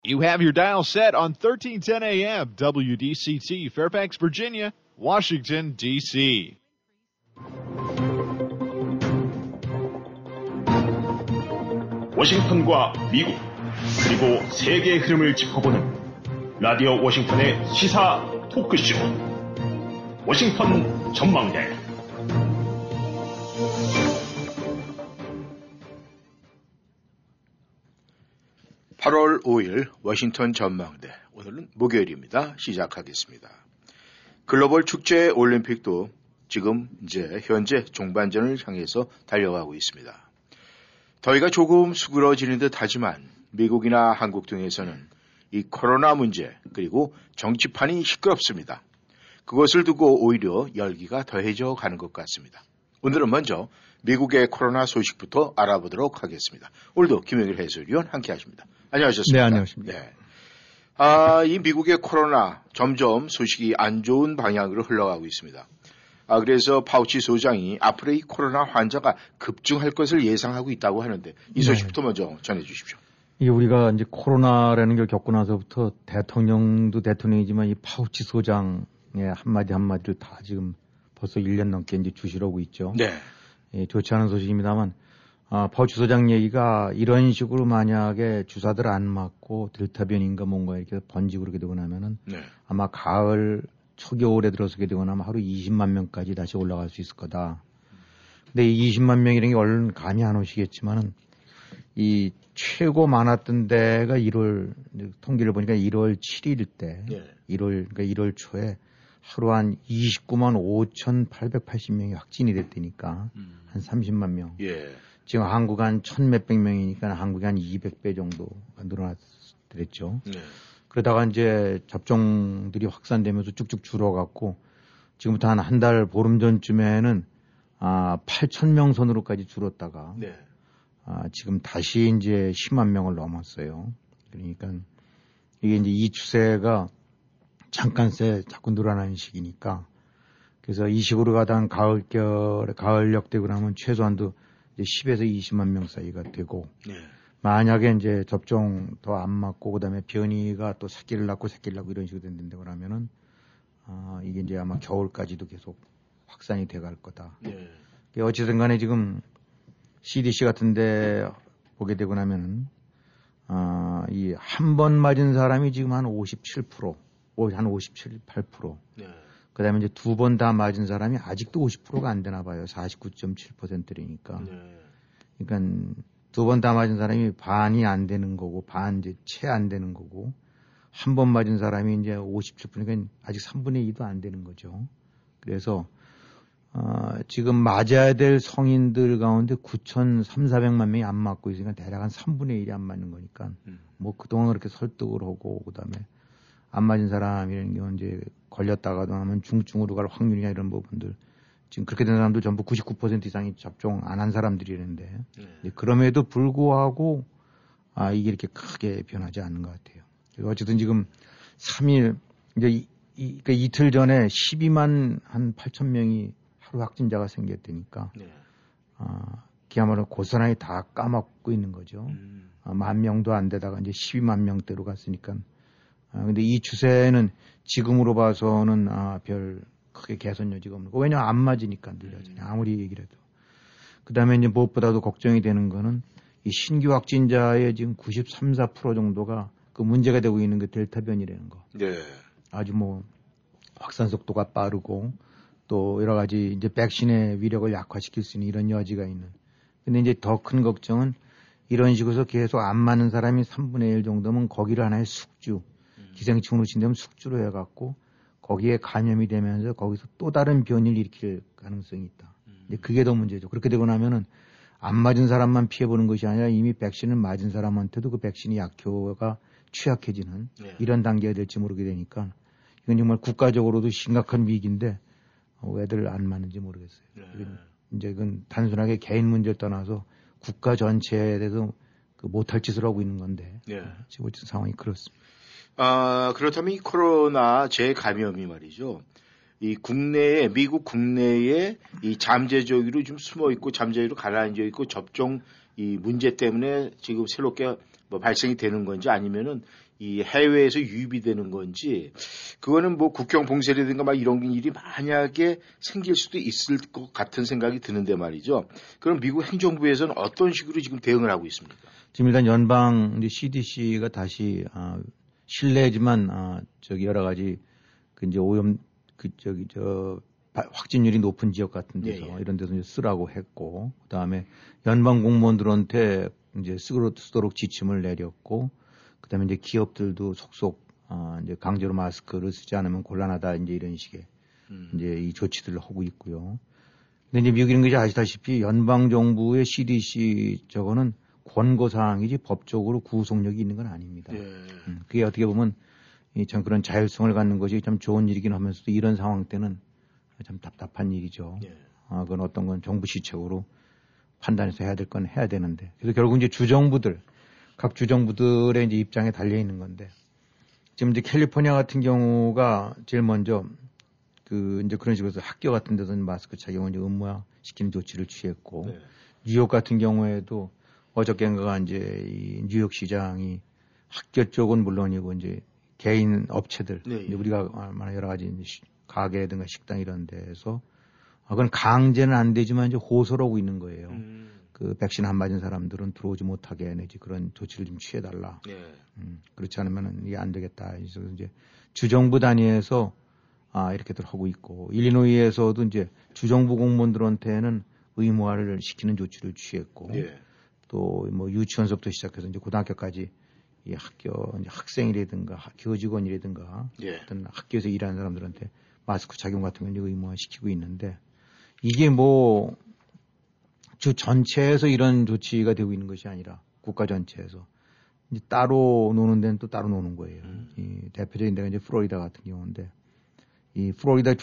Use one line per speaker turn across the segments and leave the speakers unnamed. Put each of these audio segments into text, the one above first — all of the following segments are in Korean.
You have your dial set on 1310 AM, WDCT, Fairfax, Virginia, Washington, D.C.
워싱턴과 미국, 그리고 세계의 흐름을 짚어보는 라디오 워싱턴의 시사 토크쇼, 워싱턴 전망대.
(8월 5일) 워싱턴 전망대. 오늘은 목요일입니다. 시작하겠습니다. 글로벌 축제 올림픽도 지금 이제 현재 종반전을 향해서 달려가고 있습니다. 더위가 조금 수그러지는 듯 하지만 미국이나 한국 등에서는 이 코로나 문제 그리고 정치판이 시끄럽습니다. 그것을 두고 오히려 열기가 더해져 가는 것 같습니다. 오늘은 먼저 미국의 코로나 소식부터 알아보도록 하겠습니다. 오늘도 김영일 해설위원 함께 하십니다. 안녕하셨습니까?
네, 안녕하십니까.
네. 이 미국의 코로나 점점 소식이 안 좋은 방향으로 흘러가고 있습니다. 그래서 파우치 소장이 앞으로 이 코로나 환자가 급증할 것을 예상하고 있다고 하는데 이 소식부터 먼저 전해 주십시오.
이게 우리가 이제 코로나라는 걸 겪고 나서부터 대통령도 대통령이지만 이 파우치 소장의 한마디 한마디로 다 지금 벌써 1년 넘게 이제 주시러고 있죠.
네.
예, 좋지 않은 소식입니다만, 파우치 소장 얘기가 이런 식으로 만약에 주사들 안 맞고 델타변인가 뭔가 이렇게 번지고 그렇게 되고 나면은 아마 가을 초겨울에 들어서게 되거나 하루 20만 명까지 다시 올라갈 수 있을 거다. 근데 이 20만 명이라는 게 얼른 감이 안 오시겠지만은 이 최고 많았던 데가 1월 통계를 보니까 1월 7일 때 1월 초에 하루 한 29만 5,880명이 확진이 됐다니까 한 30만 명.
예.
지금 한국 한 1,000몇백 명이니까 한국이 한 200배 정도 늘어났더랬죠. 그러다가 이제 접종들이 확산되면서 쭉쭉 줄어갔고 지금부터 한 달 보름 전쯤에는 8,000명 선으로까지 줄었다가 지금 다시 이제 10만 명을 넘었어요. 그러니까 이게 이제 이 추세가 잠깐새 자꾸 늘어나는 시기니까 그래서 이 식으로 가다가 가을역 되고 나면 최소한도 이제 10에서 20만 명 사이가 되고 만약에 이제 접종 더 안 맞고 그다음에 변이가 또 새끼를 낳고 이런 식으로 된다고 그러면은 이게 이제 아마 겨울까지도 계속 확산이 돼갈 거다. 어찌든 간에 지금 CDC 같은데 보게 되고 나면은 이 한 번 맞은 사람이 지금 한 57%, 한 57, 8%. 그다음에 이제 두 번 다 맞은 사람이 아직도 50%가 안 되나 봐요. 49.7%라니까. 그러니까 두 번 다 맞은 사람이 반이 안 되는 거고, 반 이제 채 안 되는 거고, 한 번 맞은 사람이 이제 57%니까 아직 3분의 2도 안 되는 거죠. 그래서 지금 맞아야 될 성인들 가운데 9,300만 명이 안 맞고 있으니까 대략 한 3분의 1이 안 맞는 거니까 뭐 그동안 그렇게 설득을 하고 그다음에 안 맞은 사람이라는 경우는 이제 걸렸다가도 하면 중증으로 갈 확률이나 이런 부분들 지금 그렇게 된 사람도 전부 99% 이상이 접종 안 한 사람들이는데 그럼에도 불구하고 이게 이렇게 크게 변하지 않는 것 같아요. 어쨌든 지금 3일 이제 그러니까 이틀 전에 12만 한 8천 명이 하루 확진자가 생겼다니까 그야말로 고스란히 다 까먹고 있는 거죠. 10,000명도 안 되다가 이제 12만 명대로 갔으니까 근데 이 추세는 지금으로 봐서는 별 크게 개선 여지가 없는 거. 왜냐면 안 맞으니까 늘 여전히 아무리 얘기를 해도. 그다음에 이제 무엇보다도 걱정이 되는 거는 이 신규 확진자의 지금 93, 4% 정도가 그 문제가 되고 있는 게 델타 변이라는 거. 아주 뭐 확산 속도가 빠르고 또 여러 가지 이제 백신의 위력을 약화시킬 수 있는 이런 여지가 있는. 근데 이제 더 큰 걱정은 이런 식으로 계속 안 맞는 사람이 3분의 1 정도면 거기를 하나의 숙주, 기생충으로 친다면 숙주로 해갖고 거기에 감염이 되면서 거기서 또 다른 변이를 일으킬 가능성이 있다. 근데 그게 더 문제죠. 그렇게 되고 나면은 안 맞은 사람만 피해보는 것이 아니라 이미 백신을 맞은 사람한테도 그 백신이 약효가 취약해지는 이런 단계가 될지 모르게 되니까 이건 정말 국가적으로도 심각한 위기인데 왜들 안 맞는지 모르겠어요. 이제 그건 단순하게 개인 문제를 떠나서 국가 전체에 대해서 그 못할 짓을 하고 있는 건데 지금 상황이 그렇습니다.
그렇다면 이 코로나 재감염이 말이죠. 이 국내에, 미국 국내에 이 잠재적으로 좀 숨어 있고 잠재적으로 가라앉아 있고 접종 이 문제 때문에 지금 새롭게 뭐 발생이 되는 건지 아니면은 이 해외에서 유입이 되는 건지 그거는 뭐 국경 봉쇄라든가 막 이런 일이 만약에 생길 수도 있을 것 같은 생각이 드는데 말이죠. 그럼 미국 행정부에서는 어떤 식으로 지금 대응을 하고 있습니까?
지금 일단 연방 이제 CDC가 다시 실내지만 저기 여러 가지 그 이제 오염 확진율이 높은 지역 같은 데서
예, 예.
이런 데서 이제 쓰라고 했고 그다음에 연방 공무원들한테 이제 쓰도록 지침을 내렸고 그다음에 이제 기업들도 속속 이제 강제로 마스크를 쓰지 않으면 곤란하다 이제 이런 식의 이제 이 조치들을 하고 있고요. 근데 이제 미국 이런 것이 아시다시피 연방 정부의 CDC 저거는 권고 사항이지 법적으로 구속력이 있는 건 아닙니다.
예.
그게 어떻게 보면 참 그런 자율성을 갖는 것이 참 좋은 일이긴 하면서도 이런 상황 때는 참 답답한 일이죠.
예.
그건 어떤 건 정부 시책으로 판단해서 해야 될 건 해야 되는데. 그래서 결국 이제 각 주정부들의 이제 입장에 달려 있는 건데. 지금 이제 캘리포니아 같은 경우가 제일 먼저 이제 그런 식으로 해서 학교 같은 데서 마스크 착용을 이제 의무화시키는 조치를 취했고.
네.
뉴욕 같은 경우에도 어저께인가가 이제 이 뉴욕 시장이 학교 쪽은 물론이고 이제 개인 업체들.
네, 예.
우리가 얼마나 여러 가지 가게든가 식당 이런 데서 그건 강제는 안 되지만 이제 호소를 하고 있는 거예요. 그 백신 안 맞은 사람들은 들어오지 못하게 내지 그런 조치를 좀 취해달라.
예.
그렇지 않으면은 이게 안 되겠다. 그래서 이제 주정부 단위에서 이렇게들 하고 있고 일리노이에서도 이제 주정부 공무원들한테는 의무화를 시키는 조치를 취했고
예.
또 뭐 유치원서부터 시작해서 이제 고등학교까지 이 학교 이제 학생이라든가 교직원이라든가
예.
어떤 학교에서 일하는 사람들한테 마스크 착용 같은 건 의무화 시키고 있는데 이게 뭐 주 전체에서 이런 조치가 되고 있는 것이 아니라 국가 전체에서 이제 따로 노는 데는 또 따로 노는 거예요. 이 대표적인 데가 이제 플로리다 같은 경우인데 이 플로리다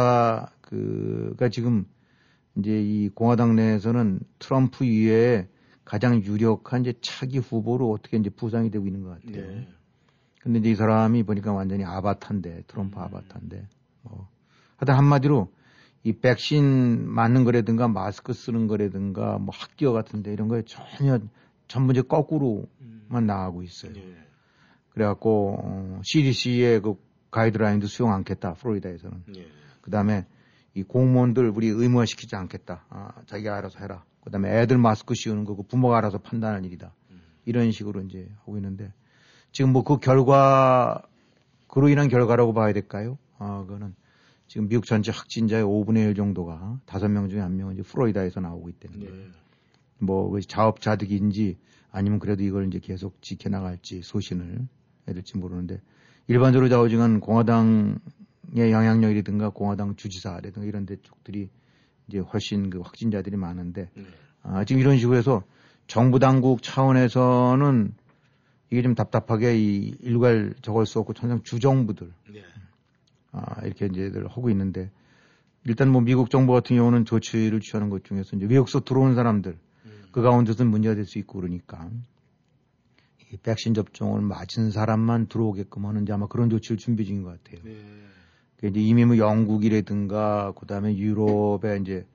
주지사가 지금 이제 이 공화당 내에서는 트럼프 이외에 가장 유력한 이제 차기 후보로 어떻게 이제 부상이 되고 있는 것 같아요.
네.
근데 이제 이 사람이 보니까 완전히 아바타인데, 트럼프 아바타인데, 하여튼 한마디로 이 백신 맞는 거라든가 마스크 쓰는 거라든가 뭐 학교 같은데 이런 거에 전부 이제 거꾸로만 나가고 있어요.
네.
그래갖고, CDC의 그 가이드라인도 수용 않겠다, 플로리다에서는.
네.
그 다음에 이 공무원들 우리 의무화시키지 않겠다. 자기가 알아서 해라. 그 다음에 애들 마스크 씌우는 거고 부모가 알아서 판단할 일이다. 이런 식으로 이제 하고 있는데 지금 뭐 그 그로 인한 결과라고 봐야 될까요? 그거는 지금 미국 전체 확진자의 5분의 1 정도가 5명 중에 1명은 이제 플로리다에서 나오고 있다는 거예요.
네.
뭐 자업자득인지 아니면 그래도 이걸 이제 계속 지켜나갈지 소신을 해야 될지 모르는데 일반적으로 좌우지간 공화당의 영향력이라든가 공화당 주지사라든가 이런 데 쪽들이 이제 훨씬 그 확진자들이 많은데 지금 이런 식으로 해서 정부 당국 차원에서는 이게 좀 답답하게 이 일괄 적을 수 없고 천상 주정부들
네.
이렇게 이제들 하고 있는데 일단 뭐 미국 정부 같은 경우는 조치를 취하는 것 중에서 이제 외국서 들어온 사람들 그 가운데서는 문제가 될 수 있고 그러니까 이 백신 접종을 맞은 사람만 들어오게끔 하는 이제 아마 그런 조치를 준비 중인 것 같아요.
네.
이제 이미 뭐 영국이라든가 그다음에 유럽에 이제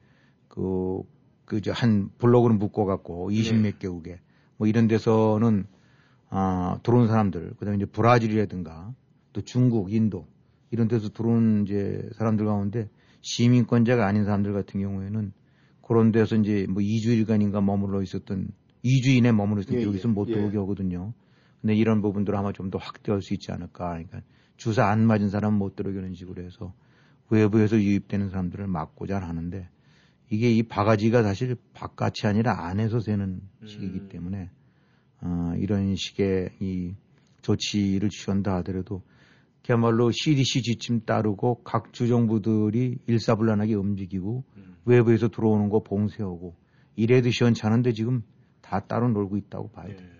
한 블록으로 묶어갖고 20몇 개국에 뭐 이런 데서는 들어온 사람들 그다음에 이제 브라질이라든가 또 중국, 인도 이런 데서 들어온 이제 사람들 가운데 시민권자가 아닌 사람들 같은 경우에는 그런 데서 이제 뭐 2주일간인가 머물러 있었던 2주 이내 머물러 있었던 여기서 못 들어오게 하거든요. 근데 이런 부분들을 아마 좀 더 확대할 수 있지 않을까. 그러니까 주사 안 맞은 사람 못 들어오게 하는 식으로 해서 외부에서 유입되는 사람들을 막고자 하는데 이게 이 바가지가 사실 바깥이 아니라 안에서 새는 식이기 때문에 이런 식의 이 조치를 취한다 하더라도 그야말로 CDC 지침 따르고 각 주정부들이 일사불란하게 움직이고 외부에서 들어오는 거 봉쇄하고 이래도 시원찮은데 지금 다 따로 놀고 있다고 봐야 돼요.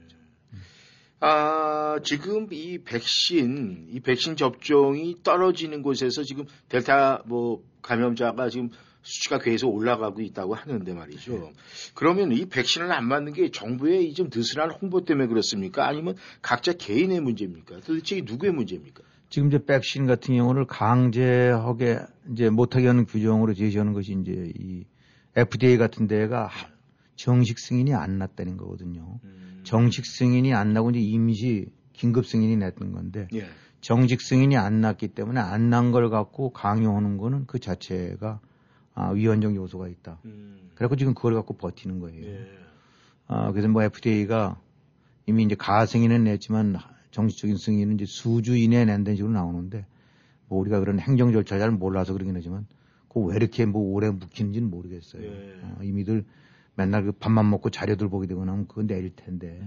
지금 이 백신 접종이 떨어지는 곳에서 지금 델타 뭐 감염자가 지금 수치가 계속 올라가고 있다고 하는데 말이죠. 네. 그러면 이 백신을 안 맞는 게 정부의 좀 느슨한 홍보 때문에 그렇습니까? 아니면 각자 개인의 문제입니까? 도대체 이 누구의 문제입니까?
지금 이제 백신 같은 경우를 강제하게 이제 못하게 하는 규정으로 제시하는 것이 이제 이 FDA 같은 데가 정식 승인이 안 났다는 거거든요. 정식 승인이 안 나고 이제 임시 긴급 승인이 냈던 건데
예.
정식 승인이 안 났기 때문에 안 난 걸 갖고 강요하는 거는 그 자체가 위헌적 요소가 있다. 그래서 지금 그걸 갖고 버티는 거예요.
예.
그래서 뭐 FDA가 이미 이제 가승인은 냈지만 정식적인 승인은 이제 수주 이내에 낸다는 식으로 나오는데 뭐 우리가 그런 행정 절차를 잘 몰라서 그러긴 하지만 그거 왜 이렇게 뭐 오래 묵히는지는 모르겠어요.
예.
이미들 맨날 그 밥만 먹고 자료들 보게 되거나 하면 그건 내릴 텐데.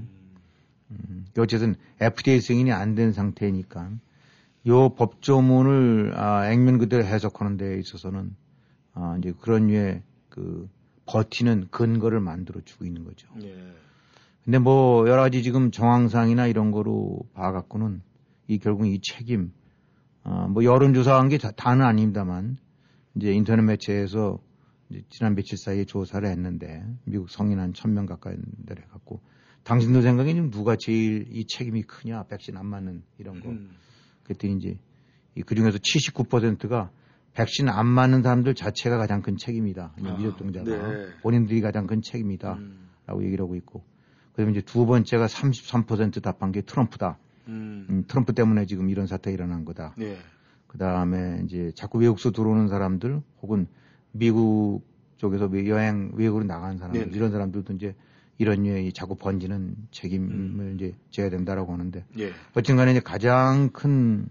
어쨌든 FDA 승인이 안 된 상태니까 요 법조문을 액면 그대로 해석하는 데 있어서는 이제 그런 류의 그 버티는 근거를 만들어 주고 있는 거죠.
예.
근데 뭐 여러 가지 지금 정황상이나 이런 거로 봐갖고는 이 결국 이 책임 뭐 여론조사한 게 다는 아닙니다만 이제 인터넷 매체에서 이제 지난 며칠 사이에 조사를 했는데 미국 성인 한 1000명 가까이 데려 갖고 당신들 생각에 누가 제일 이 책임이 크냐 백신 안 맞는 이런 거 그랬더니 이제 그 중에서 79%가 백신 안 맞는 사람들 자체가 가장 큰 책임이다. 미접종자가
네.
본인들이 가장 큰 책임이다. 라고 얘기를 하고 있고 그다음에 이제 두 번째가 33% 답한 게 트럼프다. 트럼프 때문에 지금 이런 사태가 일어난 거다.
네.
그다음에 이제 자꾸 외국서 들어오는 사람들 혹은 미국 쪽에서 여행 외국으로 나간 사람들
네네.
이런 사람들도 이제 이런 류의 자꾸 번지는 책임을 이제 져야 된다라고 하는데
예.
어쨌든 간에 이제 가장 큰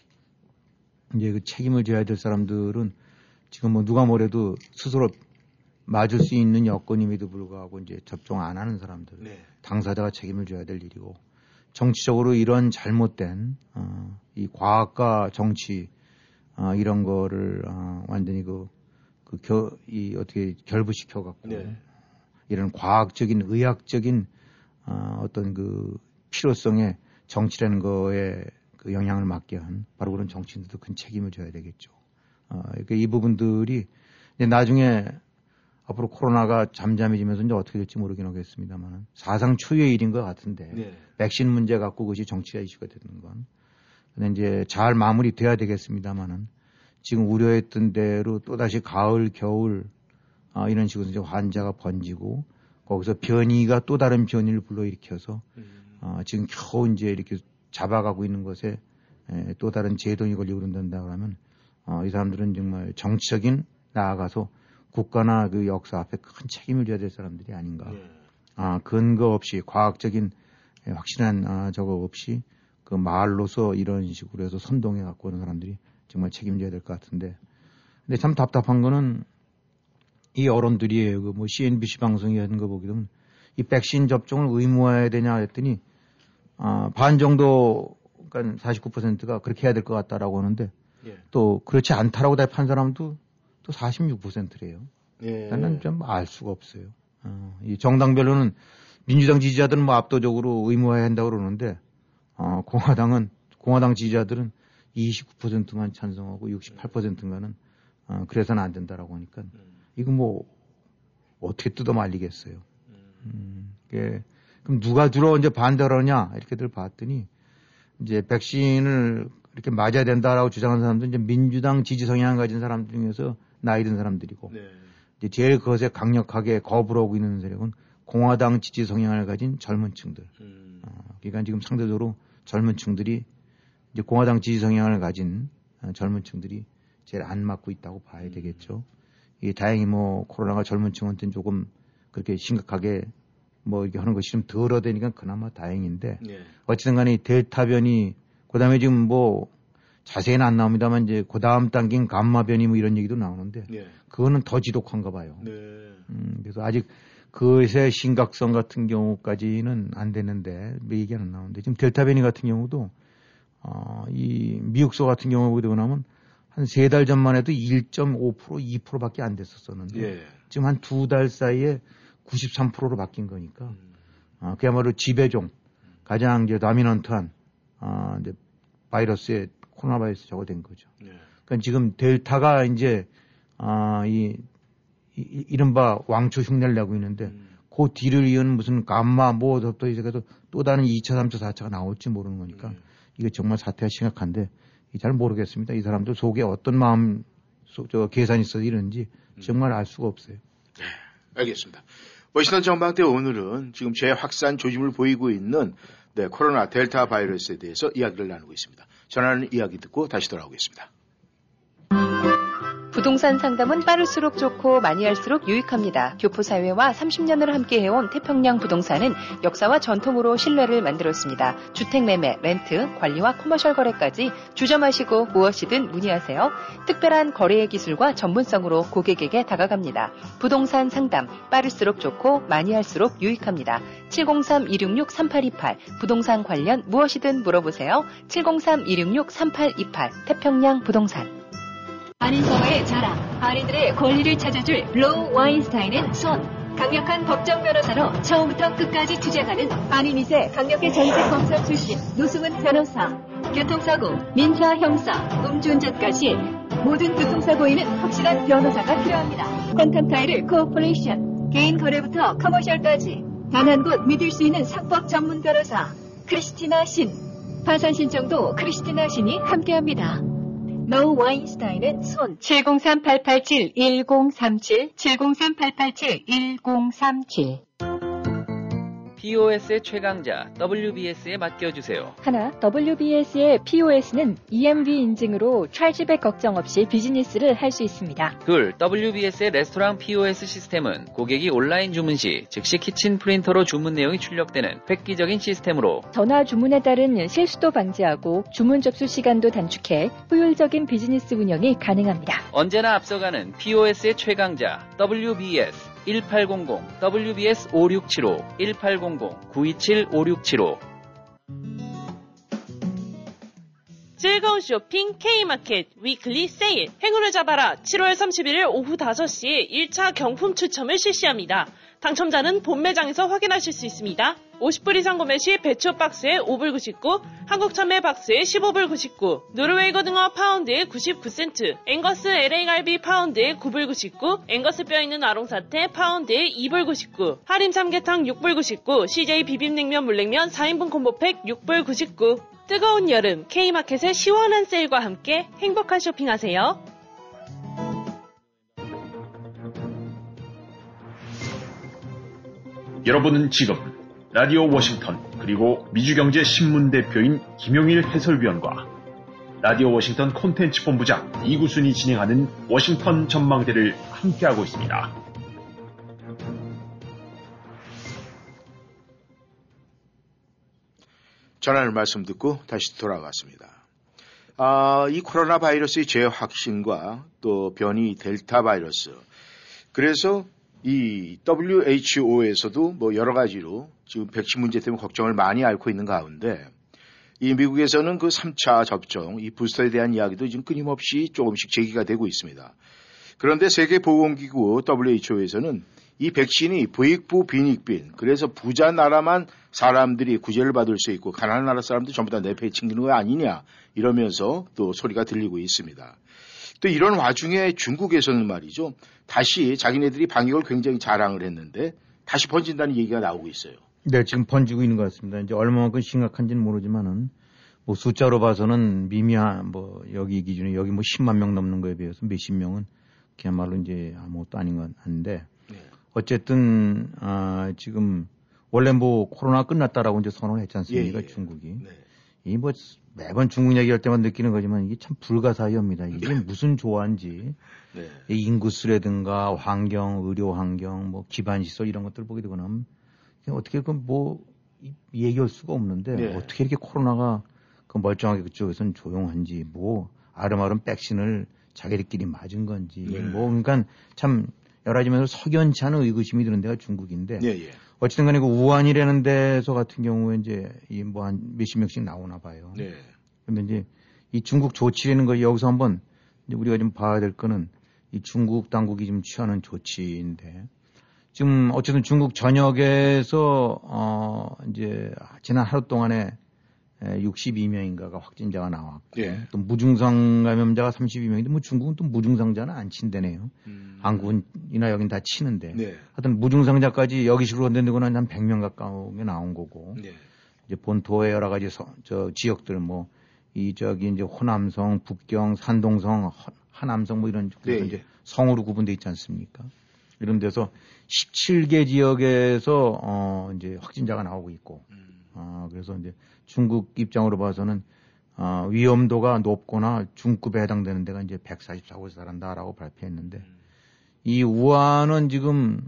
이제 그 책임을 져야 될 사람들은 지금 뭐 누가 뭐래도 스스로 맞을 수 있는 여건임에도 불구하고 이제 접종 안 하는 사람들
네.
당사자가 책임을 져야 될 일이고 정치적으로 이런 잘못된 이 과학과 정치 이런 거를 완전히 이 어떻게 결부시켜 갖고
네.
이런 과학적인 의학적인 어떤 그 필요성에 정치라는 거에 그 영향을 맡게 한 바로 그런 정치인들도 큰 책임을 져야 되겠죠. 그러니까 이 부분들이 이제 나중에 앞으로 코로나가 잠잠해지면서 이제 어떻게 될지 모르긴 하겠습니다만 사상 초유의 일인 것 같은데
네.
백신 문제 갖고 그것이 정치가 이슈가 되는 건 근데 이제 잘 마무리돼야 되겠습니다만은 지금 우려했던 대로 또다시 가을 겨울 이런 식으로 이제 환자가 번지고 거기서 변이가 또 다른 변이를 불러일으켜서 지금 겨우 이제 이렇게 잡아가고 있는 것에 또 다른 재동이 걸리고 그런다 그러면 이 사람들은 정말 정치적인 나아가서 국가나 그 역사 앞에 큰 책임을 져야 될 사람들이 아닌가. 근거 없이 과학적인 확실한 저거 없이 그 말로서 이런 식으로 해서 선동해 갖고 오는 사람들이 정말 책임져야 될 것 같은데. 근데 참 답답한 거는 이 언론들이에요. 그 뭐 CNBC 방송이 하는 거 보게 되면 이 백신 접종을 의무화해야 되냐 했더니 반 정도 그러니까 49%가 그렇게 해야 될 것 같다라고 하는데
예.
또 그렇지 않다라고 답한 사람도 또 46%래요.
예.
나는 좀 알 수가 없어요. 이 정당별로는 민주당 지지자들은 뭐 압도적으로 의무화해야 한다고 그러는데 공화당 지지자들은 29%만 찬성하고 68%인가는 그래서는 안 된다라고 하니까 이거 뭐 어떻게 뜯어 말리겠어요. 그럼 누가 주로 이제 반대를 하냐 이렇게들 봤더니 이제 백신을 이렇게 맞아야 된다라고 주장하는 사람들은 이제 민주당 지지 성향을 가진 사람들 중에서 나이 든 사람들이고
네.
이제 제일 그것에 강력하게 거부를 하고 있는 세력은 공화당 지지 성향을 가진 젊은 층들. 그러니까 지금 상대적으로 젊은 층들이 이제 공화당 지지 성향을 가진 젊은 층들이 제일 안 맞고 있다고 봐야 되겠죠. 다행히 뭐 코로나가 젊은 층한테는 조금 그렇게 심각하게 뭐 이렇게 하는 것이 좀 덜어되니까 그나마 다행인데
네.
어쨌든 간에 델타 변이 그다음에 지금 뭐 자세히는 안 나옵니다만 이제 그다음 단계인 감마 변이 뭐 이런 얘기도 나오는데
네.
그거는 더 지독한가 봐요.
네.
그래서 아직 그것의 심각성 같은 경우까지는 안 되는데 뭐 얘기 안 나오는데 지금 델타 변이 같은 경우도 이 미국서 같은 경우 보게 되고 나면 한 3달 전만 해도 1.5% 2%밖에 안 됐었었는데
예.
지금 한 2달 사이에 93%로 바뀐 거니까 그야말로 지배종 가장 이제 다미넌트한 이제 바이러스에 코로나 바이러스 저거 된 거죠.
네.
그러니까 지금 델타가 이제 이른바 왕초 흉내를 내고 있는데 그 뒤를 이은 무슨 감마 뭐또 이제 또 다른 2차, 3차, 4차가 나올지 모르는 거니까 이게 정말 사태가 심각한데 잘 모르겠습니다. 이 사람들 속에 어떤 마음 계산이 있어서 이런지 정말 알 수가 없어요.
네, 알겠습니다. 워싱턴 전망대 오늘은 지금 재확산 조짐을 보이고 있는 네, 코로나 델타 바이러스에 대해서 이야기를 나누고 있습니다. 전하는 이야기 듣고 다시 돌아오겠습니다.
부동산 상담은 빠를수록 좋고 많이 할수록 유익합니다. 교포사회와 30년을 함께해온 태평양 부동산은 역사와 전통으로 신뢰를 만들었습니다. 주택매매, 렌트, 관리와 커머셜 거래까지 주점하시고 무엇이든 문의하세요. 특별한 거래의 기술과 전문성으로 고객에게 다가갑니다. 부동산 상담, 빠를수록 좋고 많이 할수록 유익합니다. 703-266-3828 부동산 관련 무엇이든 물어보세요. 703-266-3828 태평양 부동산.
한인사회의 자랑, 한인들의 권리를 찾아줄 로우 와인스타인은 손. 강력한 법정 변호사로 처음부터 끝까지 투쟁하는 한인 2세 강력의 전직검사 출신 노승은 변호사. 교통사고, 민사, 형사, 음주운전까지 모든 교통사고에는 확실한 변호사가 필요합니다. 컨탄타이르 코퍼레이션, 개인 거래부터 커머셜까지 단 한 곳 믿을 수 있는 상법 전문 변호사 크리스티나 신. 파산 신청도 크리스티나 신이 함께합니다. 로우 와인스타인은 손 703-887-1037 703-887-1037
POS의 최강자 WBS에 맡겨주세요.
하나, WBS의 POS는 EMV 인증으로 찰지백 걱정 없이 비즈니스를 할 수 있습니다.
둘, WBS의 레스토랑 POS 시스템은 고객이 온라인 주문 시 즉시 키친 프린터로 주문 내용이 출력되는 획기적인 시스템으로
전화 주문에 따른 실수도 방지하고 주문 접수 시간도 단축해 효율적인 비즈니스 운영이 가능합니다.
언제나 앞서가는 POS의 최강자 WBS 1800 WBS 5675 1800 927 5675
즐거운 쇼핑 K마켓 위클리 세일 행운을 잡아라 7월 31일 오후 5시 1차 경품 추첨을 실시합니다. 당첨자는 본매장에서 확인하실 수 있습니다. 50불 이상 구매 시 배추 박스에 5불 99, 한국 참외 박스에 15불 99, 노르웨이 고등어 파운드에 99센트, 앵거스 LA갈비 파운드에 9불 99, 앵거스 뼈 있는 아롱사태 파운드에 2불 99, 하림 삼계탕 6불 99, CJ 비빔냉면 물냉면 4인분 콤보팩 6불 99. 뜨거운 여름 K마켓의 시원한 세일과 함께 행복한 쇼핑하세요.
여러분은 지금 라디오 워싱턴 그리고 미주경제신문 대표인 김용일 해설위원과 라디오 워싱턴 콘텐츠 본부장 이구순이 진행하는 워싱턴 전망대를 함께하고 있습니다.
전하는 말씀 듣고 다시 돌아왔습니다. 이 코로나 바이러스의 재확신과 또 변이 델타 바이러스. 그래서 이 WHO에서도 뭐 여러 가지로 지금 백신 문제 때문에 걱정을 많이 앓고 있는 가운데 이 미국에서는 그 3차 접종, 이 부스터에 대한 이야기도 지금 끊임없이 조금씩 제기가 되고 있습니다. 그런데 세계보건기구 WHO에서는 이 백신이 부익부 빈익빈, 그래서 부자 나라만 사람들이 구제를 받을 수 있고 가난한 나라 사람들 전부 다 내패 챙기는 거 아니냐 이러면서 또 소리가 들리고 있습니다. 또 이런 와중에 중국에서는 말이죠. 다시 자기네들이 방역을 굉장히 자랑을 했는데 다시 번진다는 얘기가 나오고 있어요.
네, 지금 번지고 있는 것 같습니다. 이제 얼마만큼 심각한지는 모르지만은 뭐 숫자로 봐서는 미미한 뭐 여기 기준에 여기 뭐 10만 명 넘는 거에 비해서 몇십 명은 그야말로 이제 아무것도 아닌 건 아닌데 네. 어쨌든 지금 원래 뭐 코로나 끝났다라고 이제 선언을 했지 않습니까? 예. 중국이. 네. 이 뭐 매번 중국 얘기할 때만 느끼는 거지만 이게 참 불가사의합니다. 이게 무슨 조화인지 네. 인구수라든가 환경, 의료 환경, 뭐 기반 시설 이런 것들 보게 되고 나면 어떻게 그 뭐 얘기할 수가 없는데 네. 어떻게 이렇게 코로나가 그 멀쩡하게 그쪽에서는 조용한지 뭐 아름아름 백신을 자기들끼리 맞은 건지 네. 뭐 그러니까 참 여러 가지 면에서 석연치 않은 의구심이 드는 데가 중국인데 네, 예. 어쨌든 간에 그 우한이라는 데서 같은 경우에 이제 이 뭐 한 몇십 명씩 나오나 봐요. 네. 근데 이제 이 중국 조치라는 거 여기서 한번 이제 우리가 좀 봐야 될 거는 이 중국 당국이 지금 취하는 조치인데 지금 어쨌든 중국 전역에서 이제 지난 하루 동안에 62명인가가 확진자가 나왔고 예. 또 무증상 감염자가 32명인데 뭐 중국은 또 무증상자는 안 친다네요. 한국이나 여긴 다 치는데 네. 하여튼 무증상자까지 여기식으로 건드리고 한 100명 가까운 게 나온 거고 네. 이제 본토의 여러 가지 저 지역들 뭐 이 저기 이제 호남성, 북경, 산동성, 하남성 뭐 이런 그래서 네. 이제 성으로 구분돼 있지 않습니까? 이런 데서 17개 지역에서 이제 확진자가 나오고 있고 그래서 이제 중국 입장으로 봐서는 위험도가 높거나 중급에 해당되는 데가 이제 144곳에 달한다라고 발표했는데 이 우한은 지금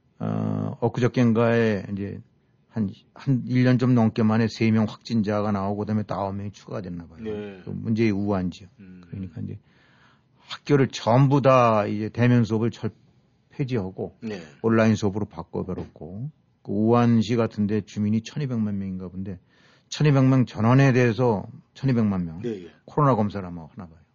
엊그저께인가에 이제 한 1년 좀 넘게 만에 3명 확진자가 나오고 그다음에 또 9명이 추가됐나 봐요.
네.
그 문제의 우한지요. 그러니까 이제 학교를 전부 다 이제 대면 수업을 폐지하고
네.
온라인 수업으로 바꿔버렸고 그 우한시 같은데 주민이 1,200만 명인가 본데 1,200명 전원에 대해서 1,200만 명
네.
코로나 검사를 아마 하나 봐요.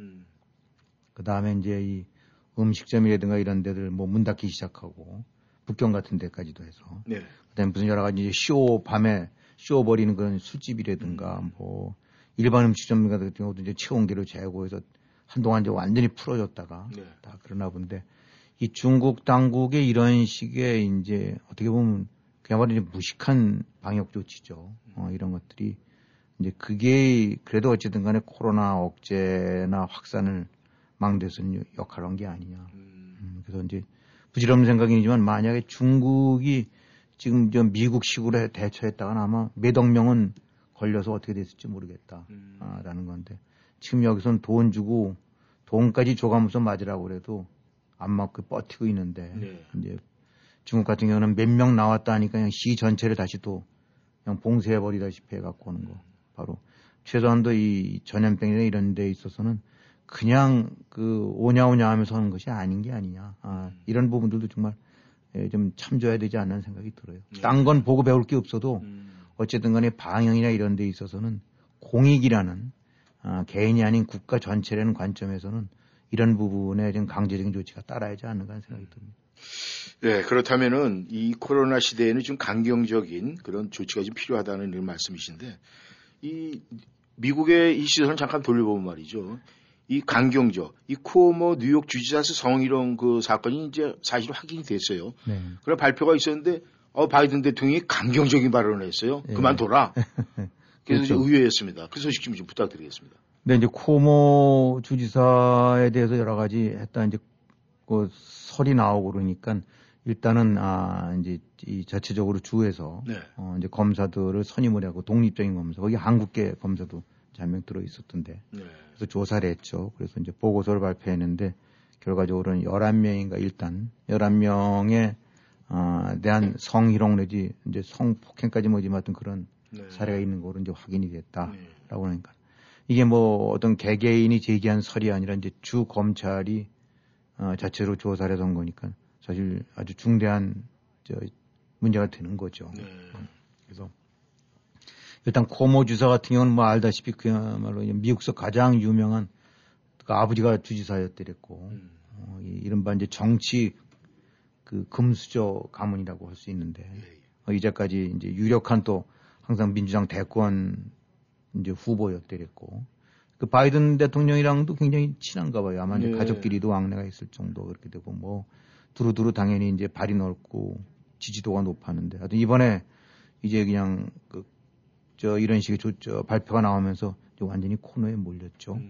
그 다음에 이제 이 음식점이라든가 이런 데들 뭐 문 닫기 시작하고 북경 같은 데까지도 해서
네.
그다음에 무슨 여러 가지 이제 밤에 쇼 벌이는 그런 술집이라든가 뭐 일반 음식점 같은 경우도 이제 체온계로 재고해서 한동안 이제 완전히 풀어졌다가
네.
다 그러나 본데 이 중국 당국의 이런 식의 이제 어떻게 보면 그야말로 이제 무식한 방역 조치죠. 이런 것들이 이제 그게 그래도 어쨌든 간에 코로나 억제나 확산을 막는 역할을 한 게 아니냐. 그래서 이제 부질없는 생각이지만 만약에 중국이 지금 저 미국식으로 대처했다가는 아마 몇억 명은 걸려서 어떻게 됐을지 모르겠다. 라는 건데 지금 여기서는 돈 주고 돈까지 줘가면서 맞으라고 그래도 안 맞고 버티고 있는데
네.
이제 중국 같은 경우는 몇 명 나왔다 하니까 그냥 시 전체를 다시 또 그냥 봉쇄해버리다시피 해갖고 오는 거. 바로 최소한도 이 전염병이나 이런 데 있어서는 그냥 그 오냐오냐 하면서 하는 것이 아닌 게 아니냐. 이런 부분들도 정말 좀 참줘야 되지 않는 생각이 들어요. 딴 건 보고 배울 게 없어도 어쨌든 간에 방역이나 이런 데 있어서는 공익이라는 개인이 아닌 국가 전체라는 관점에서는 이런 부분에 좀 강제적인 조치가 따라야지 않는가 하는 생각이 듭니다.
네, 그렇다면은 이 코로나 시대에는 좀 강경적인 그런 조치가 좀 필요하다는 이런 말씀이신데 이 미국의 이 시선을 잠깐 돌려보면 말이죠. 이 강경적, 이 쿠오모 뉴욕 주지사스 성희롱 그 사건이 이제 사실 확인이 됐어요.
네.
그런 발표가 있었는데 바이든 대통령이 강경적인 발언을 했어요.
네.
그만둬라. 그래서
그렇죠.
의외였습니다. 그 소식 좀 부탁드리겠습니다.
네, 이제 쿠오모 주지사에 대해서 여러 가지 했다 이제 그 설이 나오고 그러니까 일단은 이제 이 자체적으로 주에서
네.
이제 검사들을 선임을 하고 독립적인 검사, 거기 한국계 검사도 한 명 들어 있었던데.
네.
그래서 조사를 했죠. 그래서 이제 보고서를 발표했는데 결과적으로는 11명인가 일단 11명에 대한 성희롱 내지 이제 성폭행까지 뭐지 같은 그런
네.
사례가 있는 거로 이제 확인이 됐다라고
네.
하니까 이게 뭐 어떤 개개인이 제기한 설이 아니라 이제 주 검찰이 자체로 조사를 해서 한 거니까 사실 아주 중대한 문제가 되는 거죠.
네.
그래서 일단 쿠오모 주지사 같은 경우는 뭐 알다시피 그야말로 미국에서 가장 유명한 그 아버지가 주지사였더랬고 이른바 이제 정치 그 금수저 가문이라고 할 수 있는데 이제까지 이제 유력한 또 항상 민주당 대권 이제 후보였더랬고 그 바이든 대통령이랑도 굉장히 친한가 봐요. 아마 이제 가족끼리도 왕래가 있을 정도 그렇게 되고 뭐 두루두루 당연히 이제 발이 넓고 지지도가 높았는데 하여튼 이번에 이제 그냥 이런 식의 발표가 나오면서 완전히 코너에 몰렸죠.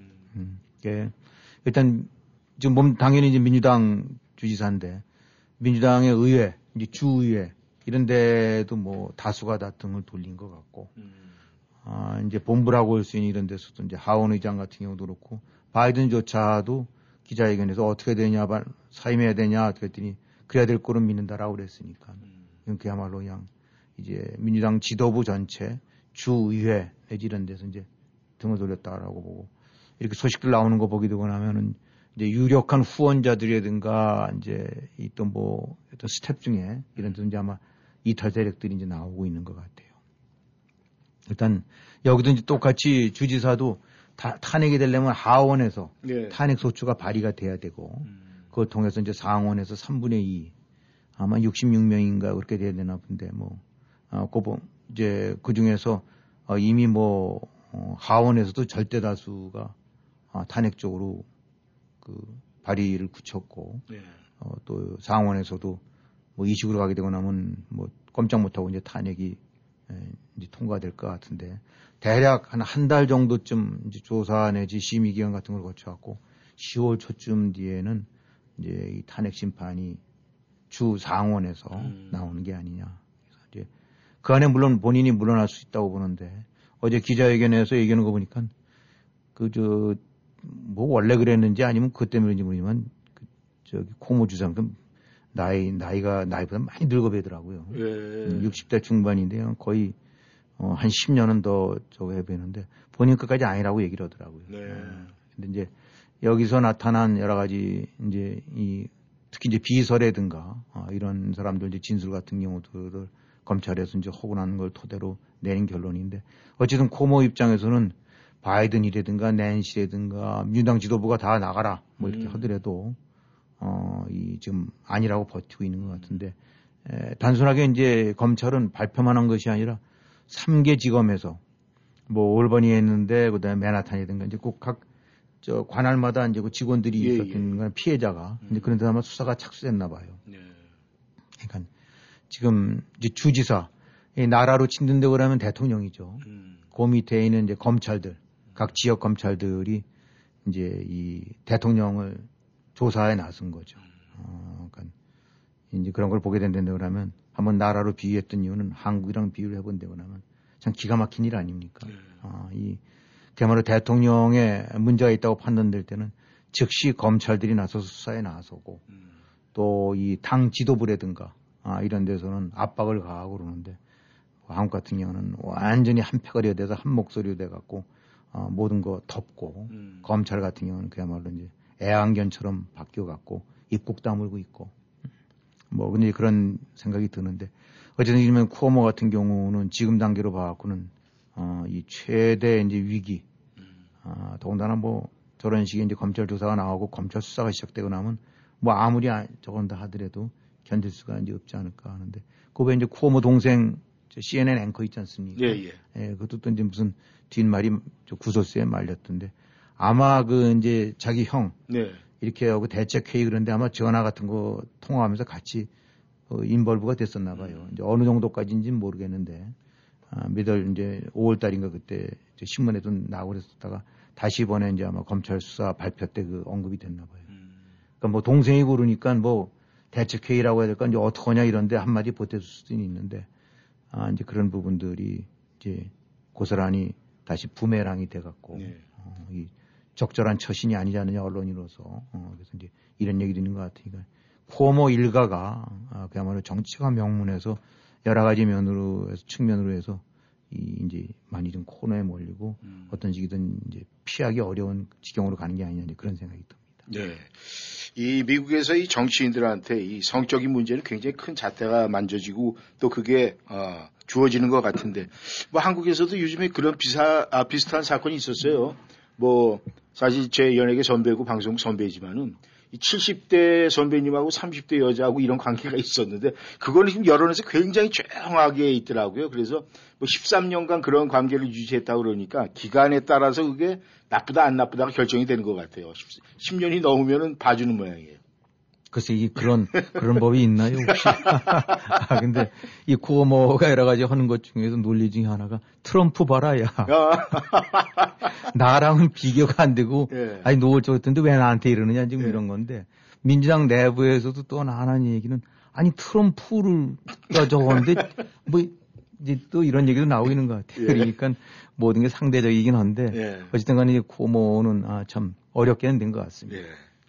일단 지금 당연히 이제 민주당 주지사인데 민주당의 의회, 이제 주의회 이런 데도 뭐 다수가 다 등을 돌린 것 같고 이제 본부라고 할 수 있는 이런 데서도 이제 하원 의장 같은 경우도 그렇고 바이든조차도 기자회견에서 어떻게 되냐, 사임해야 되냐 어떻게 했더니 그래야 될 거로 믿는다라고 그랬으니까 이건 그야말로 그냥 이제 민주당 지도부 전체 주의회 내지 이런 데서 이제 등을 돌렸다라고 보고 이렇게 소식들 나오는 거 보게 되고 나면은 이제 유력한 후원자들이라든가 이제 또 뭐 어떤 스텝 중에 이런 데서 이제 아마 이탈 세력들이 이제 나오고 있는 것 같아요. 일단 여기도 이제 똑같이 주지사도 탄핵이 되려면 하원에서 탄핵 소추가 발의가 돼야 되고 그걸 통해서 이제 상원에서 3분의 2 아마 66명인가 그렇게 돼야 되나 본데 이제 그 중에서 이미 하원에서도 절대 다수가 탄핵 쪽으로 그 발의를 굳혔고 또 상원에서도 이 식으로 가게 되고 나면 꼼짝 못하고 이제 탄핵이 이제 통과될 것 같은데 대략 한 달 정도쯤 이제 조사 내지 심의 기간 같은 걸 거쳐갖고 10월 초쯤 뒤에는 이제 이 탄핵 심판이 주 상원에서 나오는 게 아니냐. 그래서 이제 그 안에 물론 본인이 물러날 수 있다고 보는데 어제 기자회견에서 얘기하는 거 보니까 뭐 원래 그랬는지 아니면 그것 때문인지 모르지만 코모 주상 나이보다 많이 늙어 보이더라고요.
예.
60대 중반인데요. 거의 한 10년은 더 저거 해 보이는데 본인 끝까지 아니라고 얘기를 하더라고요.
네.
근데 이제 여기서 나타난 여러 가지 이제 특히 이제 비서라든가 이런 사람들 이제 진술 같은 경우들을 검찰에서 이제 허구한 걸 토대로 내린 결론인데 어쨌든 코모 입장에서는 바이든이라든가 낸시라든가 민주당 지도부가 다 나가라 뭐 이렇게 하더라도 지금 아니라고 버티고 있는 것 같은데 단순하게 이제 검찰은 발표만 한 것이 아니라 3개 지검에서 뭐 올버니에 했는데 그다음에 맨하탄이든가 이제 꼭 각 관할마다 이제 그 직원들이 있었던 피해자가 이제 그런데 아마 수사가 착수됐나 봐요. 그러니까 지금 이제 주지사 나라로 친든다고 그러면 대통령이죠. 그 밑에 있는 이제 검찰들 각 지역 검찰들이 이제 이 대통령을 조사에 나선 거죠. 그러니까 이제 그런 걸 보게 된다고 그러면 한번 나라로 비유했던 이유는 한국이랑 비유를 해본다고 하면 참 기가 막힌 일 아닙니까? 그야말로 대통령에 문제가 있다고 판단될 때는 즉시 검찰들이 나서서 수사에 나서고 또 이 당 지도부라든가 이런 데서는 압박을 가하고 그러는데 한국 같은 경우는 완전히 한 패거리가 돼서 한 목소리로 돼갖고 모든 거 덮고 검찰 같은 경우는 그야말로 이제 애완견처럼 바뀌어갖고 입국 다물고 있고 뭐 근데 그런 생각이 드는데 어쨌든 이러면 쿠오모 같은 경우는 지금 단계로 봐갖고는 이 최대 이제 위기 더군다나 뭐 저런 식의 이제 검찰 조사가 나오고 검찰 수사가 시작되고 나면 뭐 아무리 저건다 하더라도 견딜 수가 이제 없지 않을까 하는데 그 외에 이제 쿠오모 동생 CNN 앵커 있지 않습니까?
예.
그것도 또 이제 무슨 뒷말이 구설수에 말렸던데 아마 그 이제 자기 형 이렇게 하고 대책회의 그런데 아마 전화 같은 거 통화하면서 같이 인벌브가 됐었나 봐요. 이제 어느 정도까지인지는 모르겠는데 몇월 이제 5월 달인가 그때 신문에도 나오고 그랬었다가 다시 이번에 이제 아마 검찰 수사 발표 때 그 언급이 됐나 봐요. 그러니까 뭐 동생이 그러니까 뭐 대책회의라고 해야 될까 이제 어떡하냐 이런데 한마디 보태줄 수도 있는데 이제 그런 부분들이 이제 고스란히 다시 부메랑이 돼갖고 이 적절한 처신이 아니지 않느냐 언론인으로서 그래서 이제 이런 얘기 듣는 것 같으니까 쿠오모 일가가 그야말로 정치가 명문에서 여러 가지 면으로 해서 측면으로 해서 이제 많이 좀 코너에 몰리고 어떤 식이든 이제 피하기 어려운 지경으로 가는 게 아니냐 그런 생각이 듭니다.
네. 이 미국에서 이 정치인들한테 이 성적인 문제는 굉장히 큰 잣대가 만져지고 또 그게 주어지는 것 같은데 뭐 한국에서도 요즘에 그런 비슷한 사건이 있었어요. 뭐 사실 제 연예계 선배고 방송 선배지만은 이 70대 선배님하고 30대 여자하고 이런 관계가 있었는데 그거는 지금 여론에서 굉장히 조용하게 있더라고요. 그래서 뭐 13년간 그런 관계를 유지했다고 그러니까 기간에 따라서 그게 나쁘다 안 나쁘다가 결정이 되는 것 같아요. 10년이 넘으면은 봐주는 모양이에요.
글쎄 이게 그런 법이 있나요 혹시? 근데 이 쿠오모가 여러 가지 하는 것 중에서 논리 중에 하나가 트럼프 봐라야. 나랑은 비교가 안 되고 아니 노골적으로 했던데 왜 나한테 이러느냐 지금 이런 건데 민주당 내부에서도 또 하나는 얘기는 아니 트럼프를 저건데 뭐 이제 또 이런 얘기도 나오고 있는 것 같아요. 그러니까 모든 게 상대적이긴 한데 어쨌든 간에 이 쿠오모는 참 어렵게는 된 것 같습니다.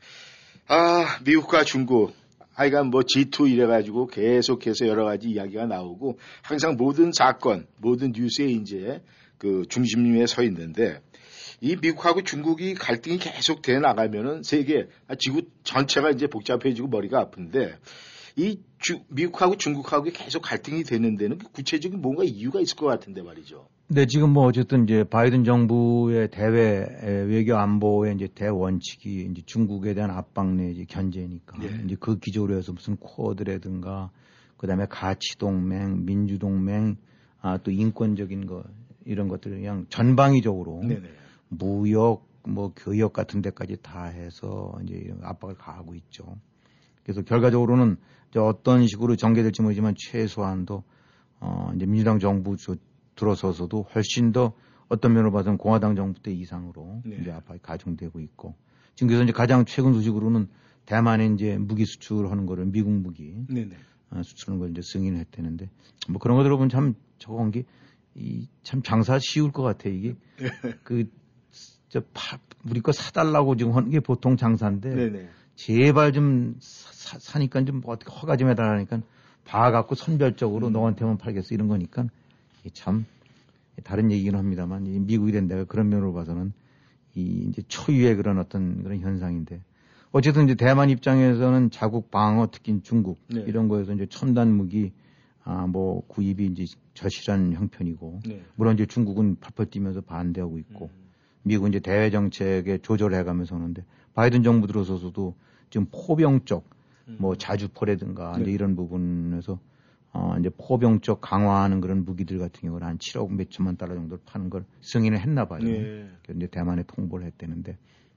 미국과 중국, 하여간 뭐 G2 이래가지고 계속해서 여러 가지 이야기가 나오고 항상 모든 사건, 모든 뉴스에 이제 그 중심에 서 있는데 이 미국하고 중국이 갈등이 계속 돼 나가면은 세계, 지구 전체가 이제 복잡해지고 머리가 아픈데 이 미국하고 중국하고 계속 갈등이 되는 데는 구체적인 뭔가 이유가 있을 것 같은데 말이죠.
네, 지금 뭐 어쨌든 이제 바이든 정부의 대외 외교 안보의 이제 대원칙이 이제 중국에 대한 압박 내지 견제니까 이제 그 기조로 해서 무슨 쿼드라든가 그다음에 가치 동맹, 민주 동맹, 또 인권적인 거 이런 것들을 그냥 전방위적으로 무역, 뭐 교역 같은 데까지 다 해서 이제 압박을 가하고 있죠. 그래서 결과적으로는 이제 어떤 식으로 전개될지 모르지만 최소한도 이제 민주당 정부 들어서서도 훨씬 더 어떤 면으로 봐서는 공화당 정부 때 이상으로 이제 압박이 가중되고 있고 지금 그래서 이제 가장 최근 소식으로는 대만에 이제 무기 수출하는 거를 미국 무기 수출하는 걸 이제 승인했다는데 뭐 그런 거 들어보면 참 적어온 게 참 장사 쉬울 것 같아 이게. 우리 거 사달라고 지금 하는 게 보통 장사인데 네네. 제발 좀 사니까 좀 어떻게 허가 좀 해달라니까 봐갖고 선별적으로 너한테만 팔겠어 이런 거니까 참 다른 얘기긴 합니다만 미국이 된 데가 그런 면으로 봐서는 이제 초유의 그런 어떤 그런 현상인데 어쨌든 이제 대만 입장에서는 자국 방어 특히 중국 네. 이런 거에서 이제 첨단 무기 뭐 구입이 이제 절실한 형편이고 네. 물론 이제 중국은 펄펄 뛰면서 반대하고 있고 미국은 이제 대외 정책에 조절해가면서 하는데 바이든 정부 들어서서도 지금 포병 쪽 뭐 자주포라든가 네. 이제 이런 부분에서 이제 포병 쪽 강화하는 그런 무기들 같은 경우는 한 7억 몇 천만 달러 정도를 파는 걸 승인을 했나 봐요. 네. 이제 대만에 통보를 했다는데